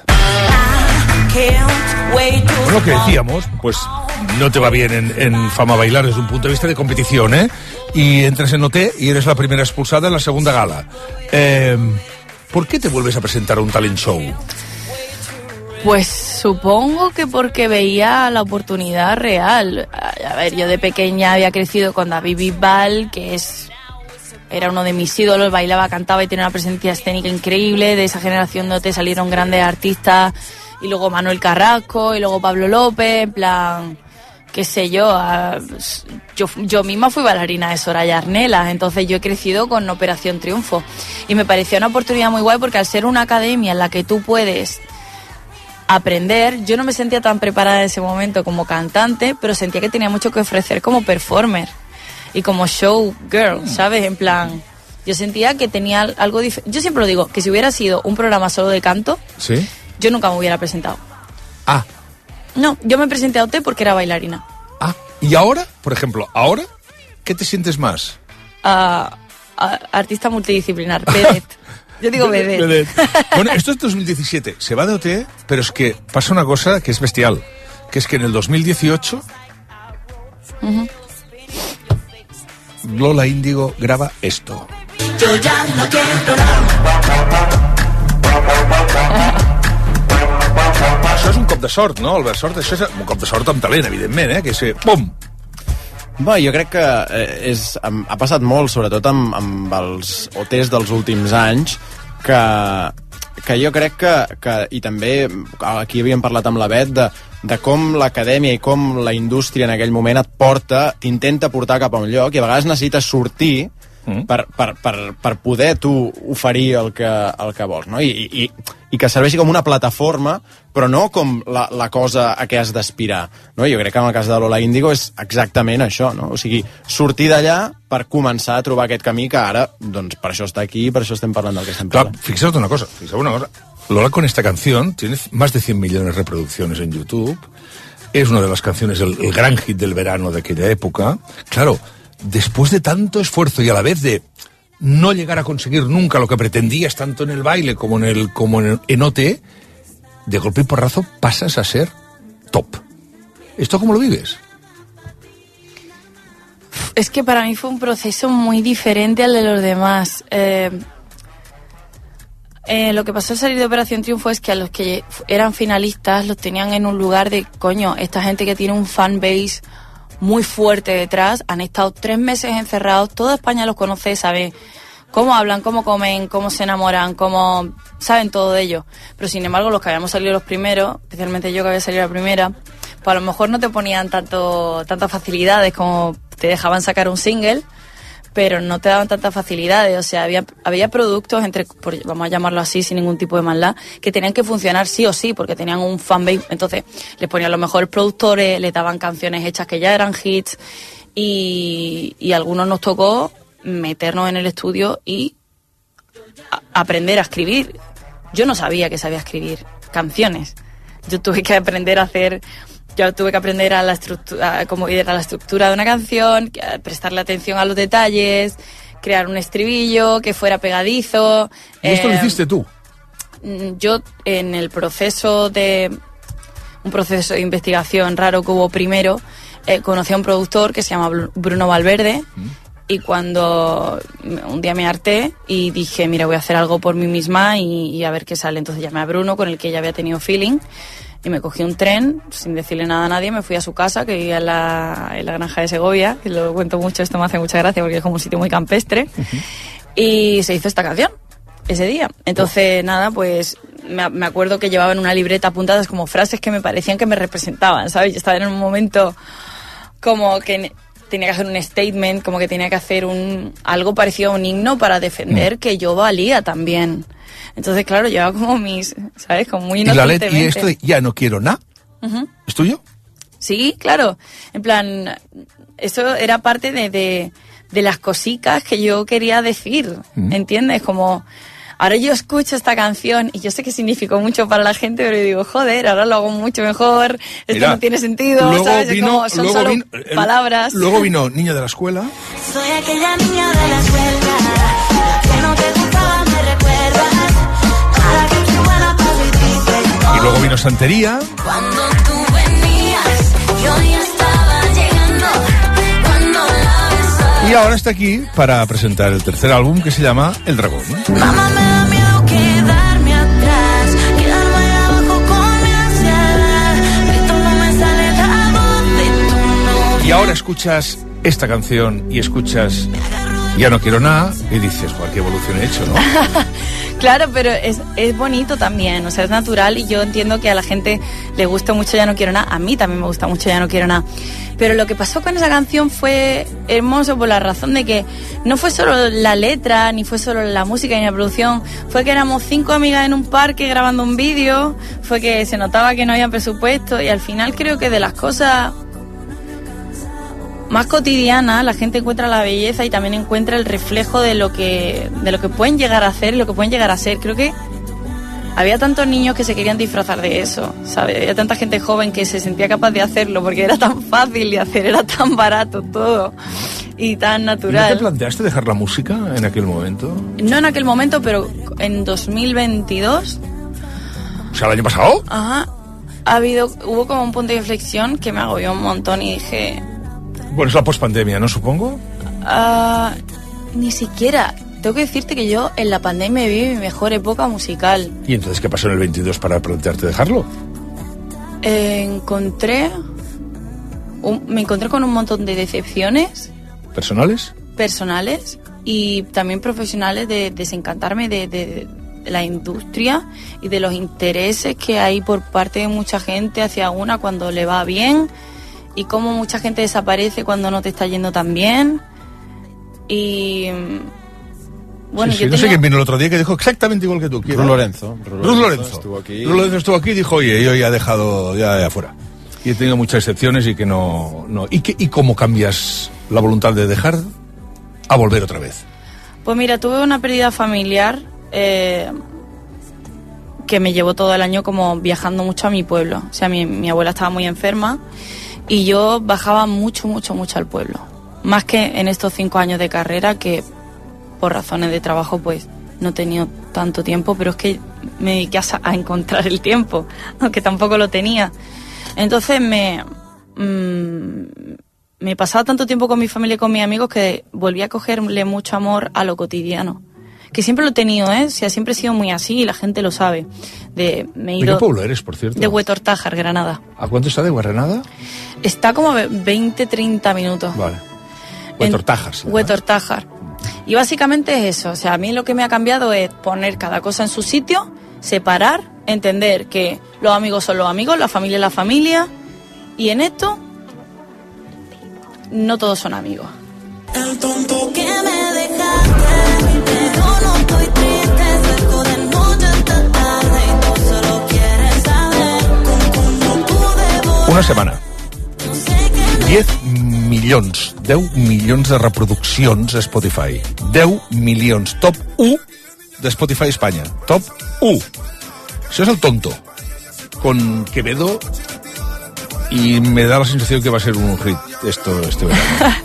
Bueno, lo que decíamos, pues no te va bien en, en Fama Bailar desde un punto de vista de competición, ¿eh? Y entras en O T y eres la primera expulsada en la segunda gala. Eh, ¿Por qué te vuelves a presentar a un talent show? Pues supongo que porque veía la oportunidad real. A ver, yo de pequeña había crecido con David Bisbal, que es era uno de mis ídolos, bailaba, cantaba y tenía una presencia escénica increíble. De esa generación de O T salieron grandes artistas, y luego Manuel Carrasco, y luego Pablo López, en plan, qué sé yo, a, yo, yo misma fui bailarina de Soraya Arnelas, entonces yo he crecido con Operación Triunfo. Y me pareció una oportunidad muy guay, porque al ser una academia en la que tú puedes aprender, yo no me sentía tan preparada en ese momento como cantante, pero sentía que tenía mucho que ofrecer como performer y como show girl, ¿sabes? En plan, yo sentía que tenía algo diferente. Yo siempre lo digo, que si hubiera sido un programa solo de canto, ¿sí?, yo nunca me hubiera presentado. Ah. No, yo me presenté a O T porque era bailarina. Ah, y ahora, por ejemplo, ahora, ¿qué te sientes más? Uh, uh, artista multidisciplinar, vedette. Yo digo vedette. vedette. Bueno, esto es dos mil diecisiete, se va de O T, pero es que pasa una cosa que es bestial, que es que en el dos mil dieciocho uh-huh. Lola Índigo graba esto. Yo ya no quiero nada. Això és un cop de sort, no, Albert Sort? Això és un cop de sort amb talent, evidentment, eh? Que és... Pum! Bé, jo crec que eh, és, ha passat molt, sobretot amb, amb els O Ts dels últims anys, que, que jo crec que, que... I també aquí havíem parlat amb la Bet de, de com l'acadèmia i com la indústria en aquell moment et porta, t'intenta portar cap a un lloc, i a vegades necessites sortir Mm. Per, per, per, per poder tu oferir el que, el que vols, no? I, i, i que serveixi com una plataforma, però no com la, la cosa a què has d'aspirar, no? Jo crec que en el cas de Lola Índigo és exactament això, no? O sigui, sortir d'allà per començar a trobar aquest camí que ara, doncs, per això està aquí i per això estem parlant del que estem parlant. Claro, fixaos una cosa, fixaos una cosa. Lola con esta canción tiene más de cien millones de reproducciones en YouTube, es una de las canciones, el, el gran hit del verano de aquella época. Claro, después de tanto esfuerzo y a la vez de no llegar a conseguir nunca lo que pretendías tanto en el baile como en el como en, el, en O T, de golpe y porrazo pasas a ser top. ¿Esto cómo lo vives? Es que para mí fue un proceso muy diferente al de los demás. Eh, Eh, lo que pasó al salir de Operación Triunfo es que a los que eran finalistas los tenían en un lugar de, coño, esta gente que tiene un fanbase muy fuerte detrás, han estado tres meses encerrados, toda España los conoce, sabe cómo hablan, cómo comen, cómo se enamoran, cómo saben todo de ellos. Pero sin embargo, los que habíamos salido los primeros, especialmente yo que había salido la primera, pues a lo mejor no te ponían tanto tantas facilidades como te dejaban sacar un single, pero no te daban tantas facilidades. O sea, había había productos, entre por, vamos a llamarlo así, sin ningún tipo de maldad, que tenían que funcionar sí o sí, porque tenían un fanbase. Entonces, les ponían los mejores productores, les daban canciones hechas que ya eran hits, y, y a algunos nos tocó meternos en el estudio y a, aprender a escribir. Yo no sabía que sabía escribir canciones. Yo tuve que aprender a hacer... Yo tuve que aprender a la estructura, cómo era la estructura de una canción, prestarle atención a los detalles, crear un estribillo que fuera pegadizo. ¿Y esto eh, lo hiciste tú? Yo, en el proceso de... un proceso de investigación raro que hubo primero, eh, conocí a un productor que se llama Bruno Valverde, ¿Mm? Y cuando un día me harté y dije, mira, voy a hacer algo por mí misma y, y a ver qué sale. Entonces llamé a Bruno, con el que ya había tenido feeling, y me cogí un tren, sin decirle nada a nadie, me fui a su casa, que vivía en la, en la granja de Segovia, que lo cuento mucho, esto me hace mucha gracia porque es como un sitio muy campestre, uh-huh. Y se hizo esta canción ese día. Entonces, oh. nada, pues me, me acuerdo que llevaba en una libreta apuntadas como frases que me parecían que me representaban, ¿sabes? Yo estaba en un momento como que tenía que hacer un statement, como que tenía que hacer un algo parecido a un himno para defender mm. que yo valía también. Entonces, claro, llevaba como mis, ¿sabes? Como muy inocentemente. ¿Y, la let- y esto de ya no quiero nada? Uh-huh. ¿Es tuyo? Sí, claro. En plan, eso era parte de, de, de las cositas que yo quería decir, mm. ¿entiendes? Como, ahora yo escucho esta canción y yo sé que significó mucho para la gente, pero yo digo, joder, ahora lo hago mucho mejor, esto Mira, no tiene sentido, ¿sabes? Vino, como son solo vino, palabras. El, luego vino Niño de la Escuela. Soy aquella niña de la escuela, que no te gustaba, me recuerdas, ahora que soy buena para vivir. Y luego vino Santería. Cuando tú venías, yo ya estaba llegando, cuando la besaba. Y ahora está aquí para presentar el tercer álbum, que se llama El Dragón. Mamá, me da miedo quedarme atrás, quedarme allá abajo con mi ansiedad, esto no me sale la voz de tu novio. Y ahora escuchas esta canción y escuchas Ya no quiero nada y dices, joder, qué evolución he hecho, ¿no? Claro, pero es, es bonito también, o sea, es natural, y yo entiendo que a la gente le gusta mucho Ya no quiero nada, a mí también me gusta mucho Ya no quiero nada, pero lo que pasó con esa canción fue hermoso por la razón de que no fue solo la letra, ni fue solo la música ni la producción, fue que éramos cinco amigas en un parque grabando un vídeo, fue que se notaba que no había presupuesto, y al final creo que de las cosas más cotidiana, la gente encuentra la belleza y también encuentra el reflejo de lo que de lo que pueden llegar a hacer y lo que pueden llegar a ser. Creo que había tantos niños que se querían disfrazar de eso, ¿sabes? Había tanta gente joven que se sentía capaz de hacerlo porque era tan fácil de hacer, era tan barato todo y tan natural. ¿No te planteaste dejar la música en aquel momento? No en aquel momento, pero en dos mil veintidós... O sea, ¿el año pasado? Ajá. Ha habido, hubo como un punto de inflexión que me agobió un montón y dije... Bueno, es la pospandemia, ¿no? Supongo. Uh, ni siquiera. Tengo que decirte que yo en la pandemia viví mi mejor época musical. ¿Y entonces qué pasó en el veintidós para plantearte dejarlo? Eh, encontré... Un, me encontré con un montón de decepciones. ¿Personales? Personales y también profesionales, de desencantarme de, de, de la industria y de los intereses que hay por parte de mucha gente hacia una cuando le va bien, y cómo mucha gente desaparece cuando no te está yendo tan bien. Y bueno, sí, sí, yo no tenía... sé quién vino el otro día que dijo exactamente igual que tú. Ruth Lorenzo. Ruth Lorenzo. Estuvo aquí. Ruth Lorenzo estuvo aquí y dijo, oye, yo ya he dejado ya de afuera. Y he tenido muchas excepciones y que no... no. ¿Y, qué, ¿Y cómo cambias la voluntad de dejar a volver otra vez? Pues mira, tuve una pérdida familiar eh, que me llevó todo el año como viajando mucho a mi pueblo. O sea, mi, mi abuela estaba muy enferma y yo bajaba mucho, mucho, mucho al pueblo. Más que en estos cinco años de carrera, que por razones de trabajo pues no he tenido tanto tiempo, pero es que me dediqué a, a encontrar el tiempo, aunque tampoco lo tenía. Entonces me, mmm, me pasaba tanto tiempo con mi familia y con mis amigos que volví a cogerle mucho amor a lo cotidiano. que siempre lo he tenido, ¿eh? O sea, siempre he sido muy así y la gente lo sabe. De, me he ido, ¿De qué pueblo eres, por cierto? De Huetortájar, Granada. ¿A cuánto está de Granada? Está como a veinte, treinta minutos. Vale. Huetortájar, sí. Huetortájar. Y básicamente es eso. O sea, a mí lo que me ha cambiado es poner cada cosa en su sitio, separar, entender que los amigos son los amigos, la familia es la familia, y en esto no todos son amigos. El tonto que me dejaste, pero no estoy triste, salgo de noche hasta tarde y tú solo quieres saber cómo pude. Una setmana. diez milions, deu milions de reproduccions a Spotify. deu milions. Top u de Spotify Espanya. Top u. Això és el tonto. Con Quevedo, y me da la sensación que va a ser un hit esto este verano.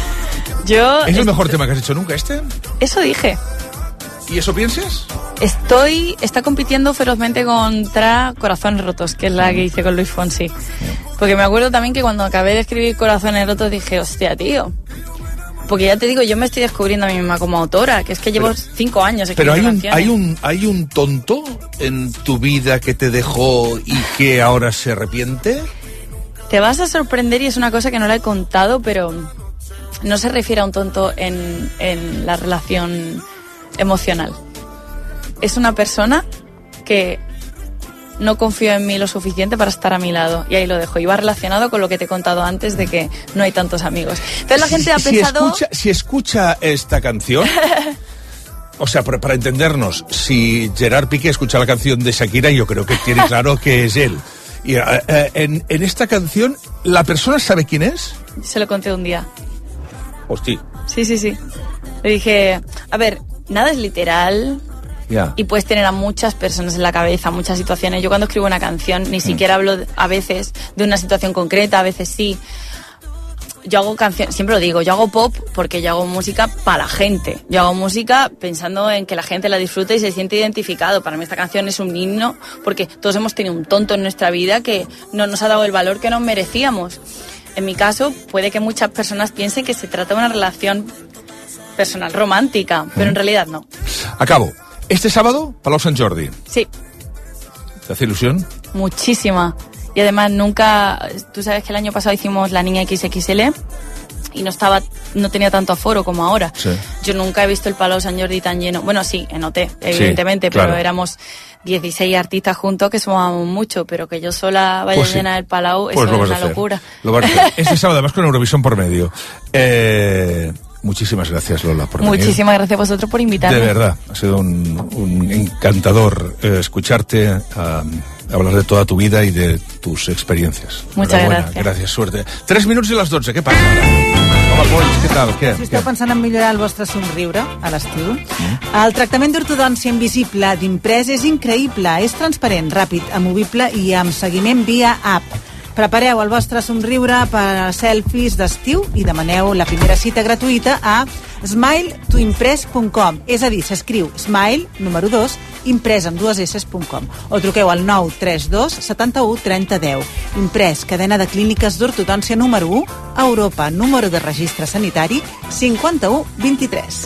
Yo ¿Es el mejor tema que has hecho nunca este? Eso dije. ¿Y eso piensas? Estoy, está compitiendo ferozmente contra Corazones Rotos, que es la que hice con Luis Fonsi. Porque me acuerdo también que cuando acabé de escribir Corazones Rotos dije, hostia, tío. Porque ya te digo, yo me estoy descubriendo a mí misma como autora, que es que llevo pero, cinco años escribiendo Pero hay un, canciones. hay, un, hay un tonto en tu vida que te dejó y que ahora se arrepiente. Te vas a sorprender y es una cosa que no la he contado, pero no se refiere a un tonto en, en la relación emocional. Es una persona que no confío en mí lo suficiente para estar a mi lado, y ahí lo dejo. Y va relacionado con lo que te he contado antes de que no hay tantos amigos. Entonces la gente ha si pensado... Escucha, si escucha esta canción... O sea, para, para entendernos, si Gerard Piqué escucha la canción de Shakira, yo creo que tiene claro que es él. Y uh, uh, en, en esta canción, ¿la persona sabe quién es? Se lo conté un día. Hostia. Sí, sí, sí. Le dije, a ver, nada es literal... Yeah. Y puedes tener a muchas personas en la cabeza, muchas situaciones. Yo cuando escribo una canción ni siquiera hablo a veces de una situación concreta, a veces sí. Yo hago canciones, siempre lo digo, yo hago pop porque yo hago música para la gente. Yo hago música pensando en que la gente la disfrute y se siente identificado. Para mí esta canción es un himno porque todos hemos tenido un tonto en nuestra vida que no nos ha dado el valor que nos merecíamos. En mi caso, puede que muchas personas piensen que se trata de una relación personal romántica, pero en realidad no. Acabo. Este sábado, Palau Sant Jordi. Sí. ¿Te hace ilusión? Muchísima. Y además nunca... Tú sabes que el año pasado hicimos la Niña equis equis ele y no estaba, no tenía tanto aforo como ahora. Sí. Yo nunca he visto el Palau Sant Jordi tan lleno. Bueno, sí, en O T, evidentemente, sí, claro. Pero éramos dieciséis artistas juntos que sumábamos mucho, pero que yo sola vaya pues sí. llena el Palau, pues eso es una locura. Lo vas a hacer. Este sábado, además con Eurovisión por medio. Eh... Muchísimas gracias, Lola, por venir. Muchísimas gracias a vosotros por invitarme. De verdad, ha sido un, un encantador eh, escucharte, uh, hablar de toda tu vida y de tus experiencias. Muchas gràcies. Gràcies, suerte. tres minuts i les dotze, què passa ara? Home, Polls, què tal? Què? Si esteu pensant en millorar el vostre somriure a l'estiu, mm. el tractament d'ortodòncia invisible d'Imprès és increïble, és transparent, ràpid, amovible i amb seguiment via app. Prepareu el vostre somriure per selfies d'estiu i demaneu la primera cita gratuïta a smile to impress punt com. És a dir, s'escriu smile, número dos, imprès amb dues esses punt com. O truqueu al nou tres dos setanta-u trenta deu. Imprès, cadena de clíniques d'ortodòncia número u, a Europa, número de registre sanitari cinquanta-u vint-i-tres.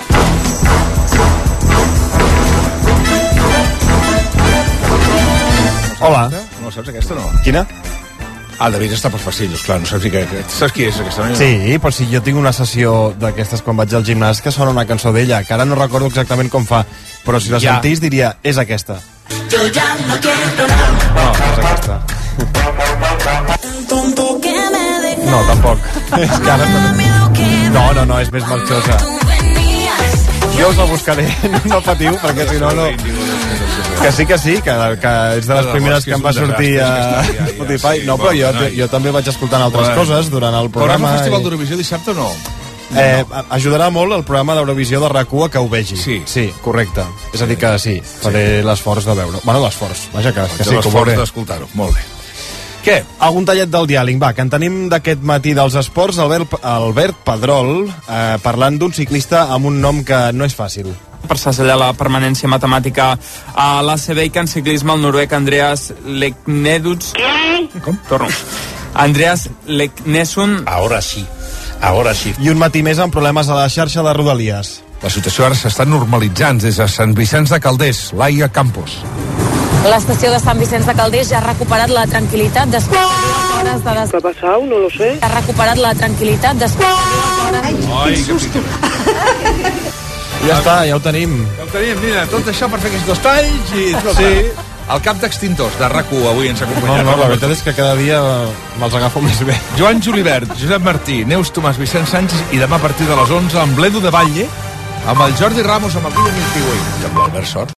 Hola. No saps aquesta, no? Quina? Ah, David està per passillos, clar, no saps, que, saps qui és aquesta? No? Sí, però si jo tinc una sessió d'aquestes quan vaig al gimnàs que sona una cançó d'ella, que ara no recordo exactament com fa, però si la ja. sentís diria, és aquesta. Yo ya no quiero nada. No, és aquesta. El tonto que me dejaste. No, tampoc. És que ara està... No, no, no, és més marxosa. Jo us la buscaré, no patiu, perquè si no, no... Que sí, que sí, que, que és de les primeres que em va sortir a Spotify. No, però jo, jo també vaig escoltant altres coses durant el programa. Haurà un festival d'Eurovisió dissabte o no? Eh, ajudarà molt el programa d'Eurovisió de RAC u a que ho vegi. Sí. Sí, correcte. És a dir que sí, faré l'esforç de veure. Bueno, l'esforç, vaja que, que sí, que ho veuré. L'esforç d'escoltar-ho, molt bé. Què? Algun tallet del diàleg, va, que en tenim d'aquest matí dels esports, Albert, Albert Pedrol, eh, parlant d'un ciclista amb un nom que no és fàcil. Per s'asseller la permanència matemàtica a l'A C B i que en ciclisme el noruec Andreas Lekneduts... Com? Torno. Andreas Leknesund... Ahora sí, ahora sí. I un matí més amb problemes a la xarxa de Rodalies. La situació ara s'està normalitzant des de Sant Vicenç de Calders, Laia Campos. L'estació de Sant Vicenç de Calders ja ha recuperat la tranquil·litat després de dues hores de... Des... ¿Qué ha pasado? No lo sé. Ha recuperat la tranquil·litat després de dues hores... Ai, que susto. Ja està, ja ho tenim. Ja ho tenim, mira, tot això per fer aquests dos talls i... Sí. El cap d'extintors de RAC u avui ens acompanya. No, no, la veritat és que cada dia me'ls agafo més bé. Joan Julibert, Josep Martí, Neus Tomàs, Vicent Sánchez i demà a partir de les onze amb l'Edu de Batlle, amb el Jordi Ramos, amb el Guillem Miltiway i amb l'Albert Sort.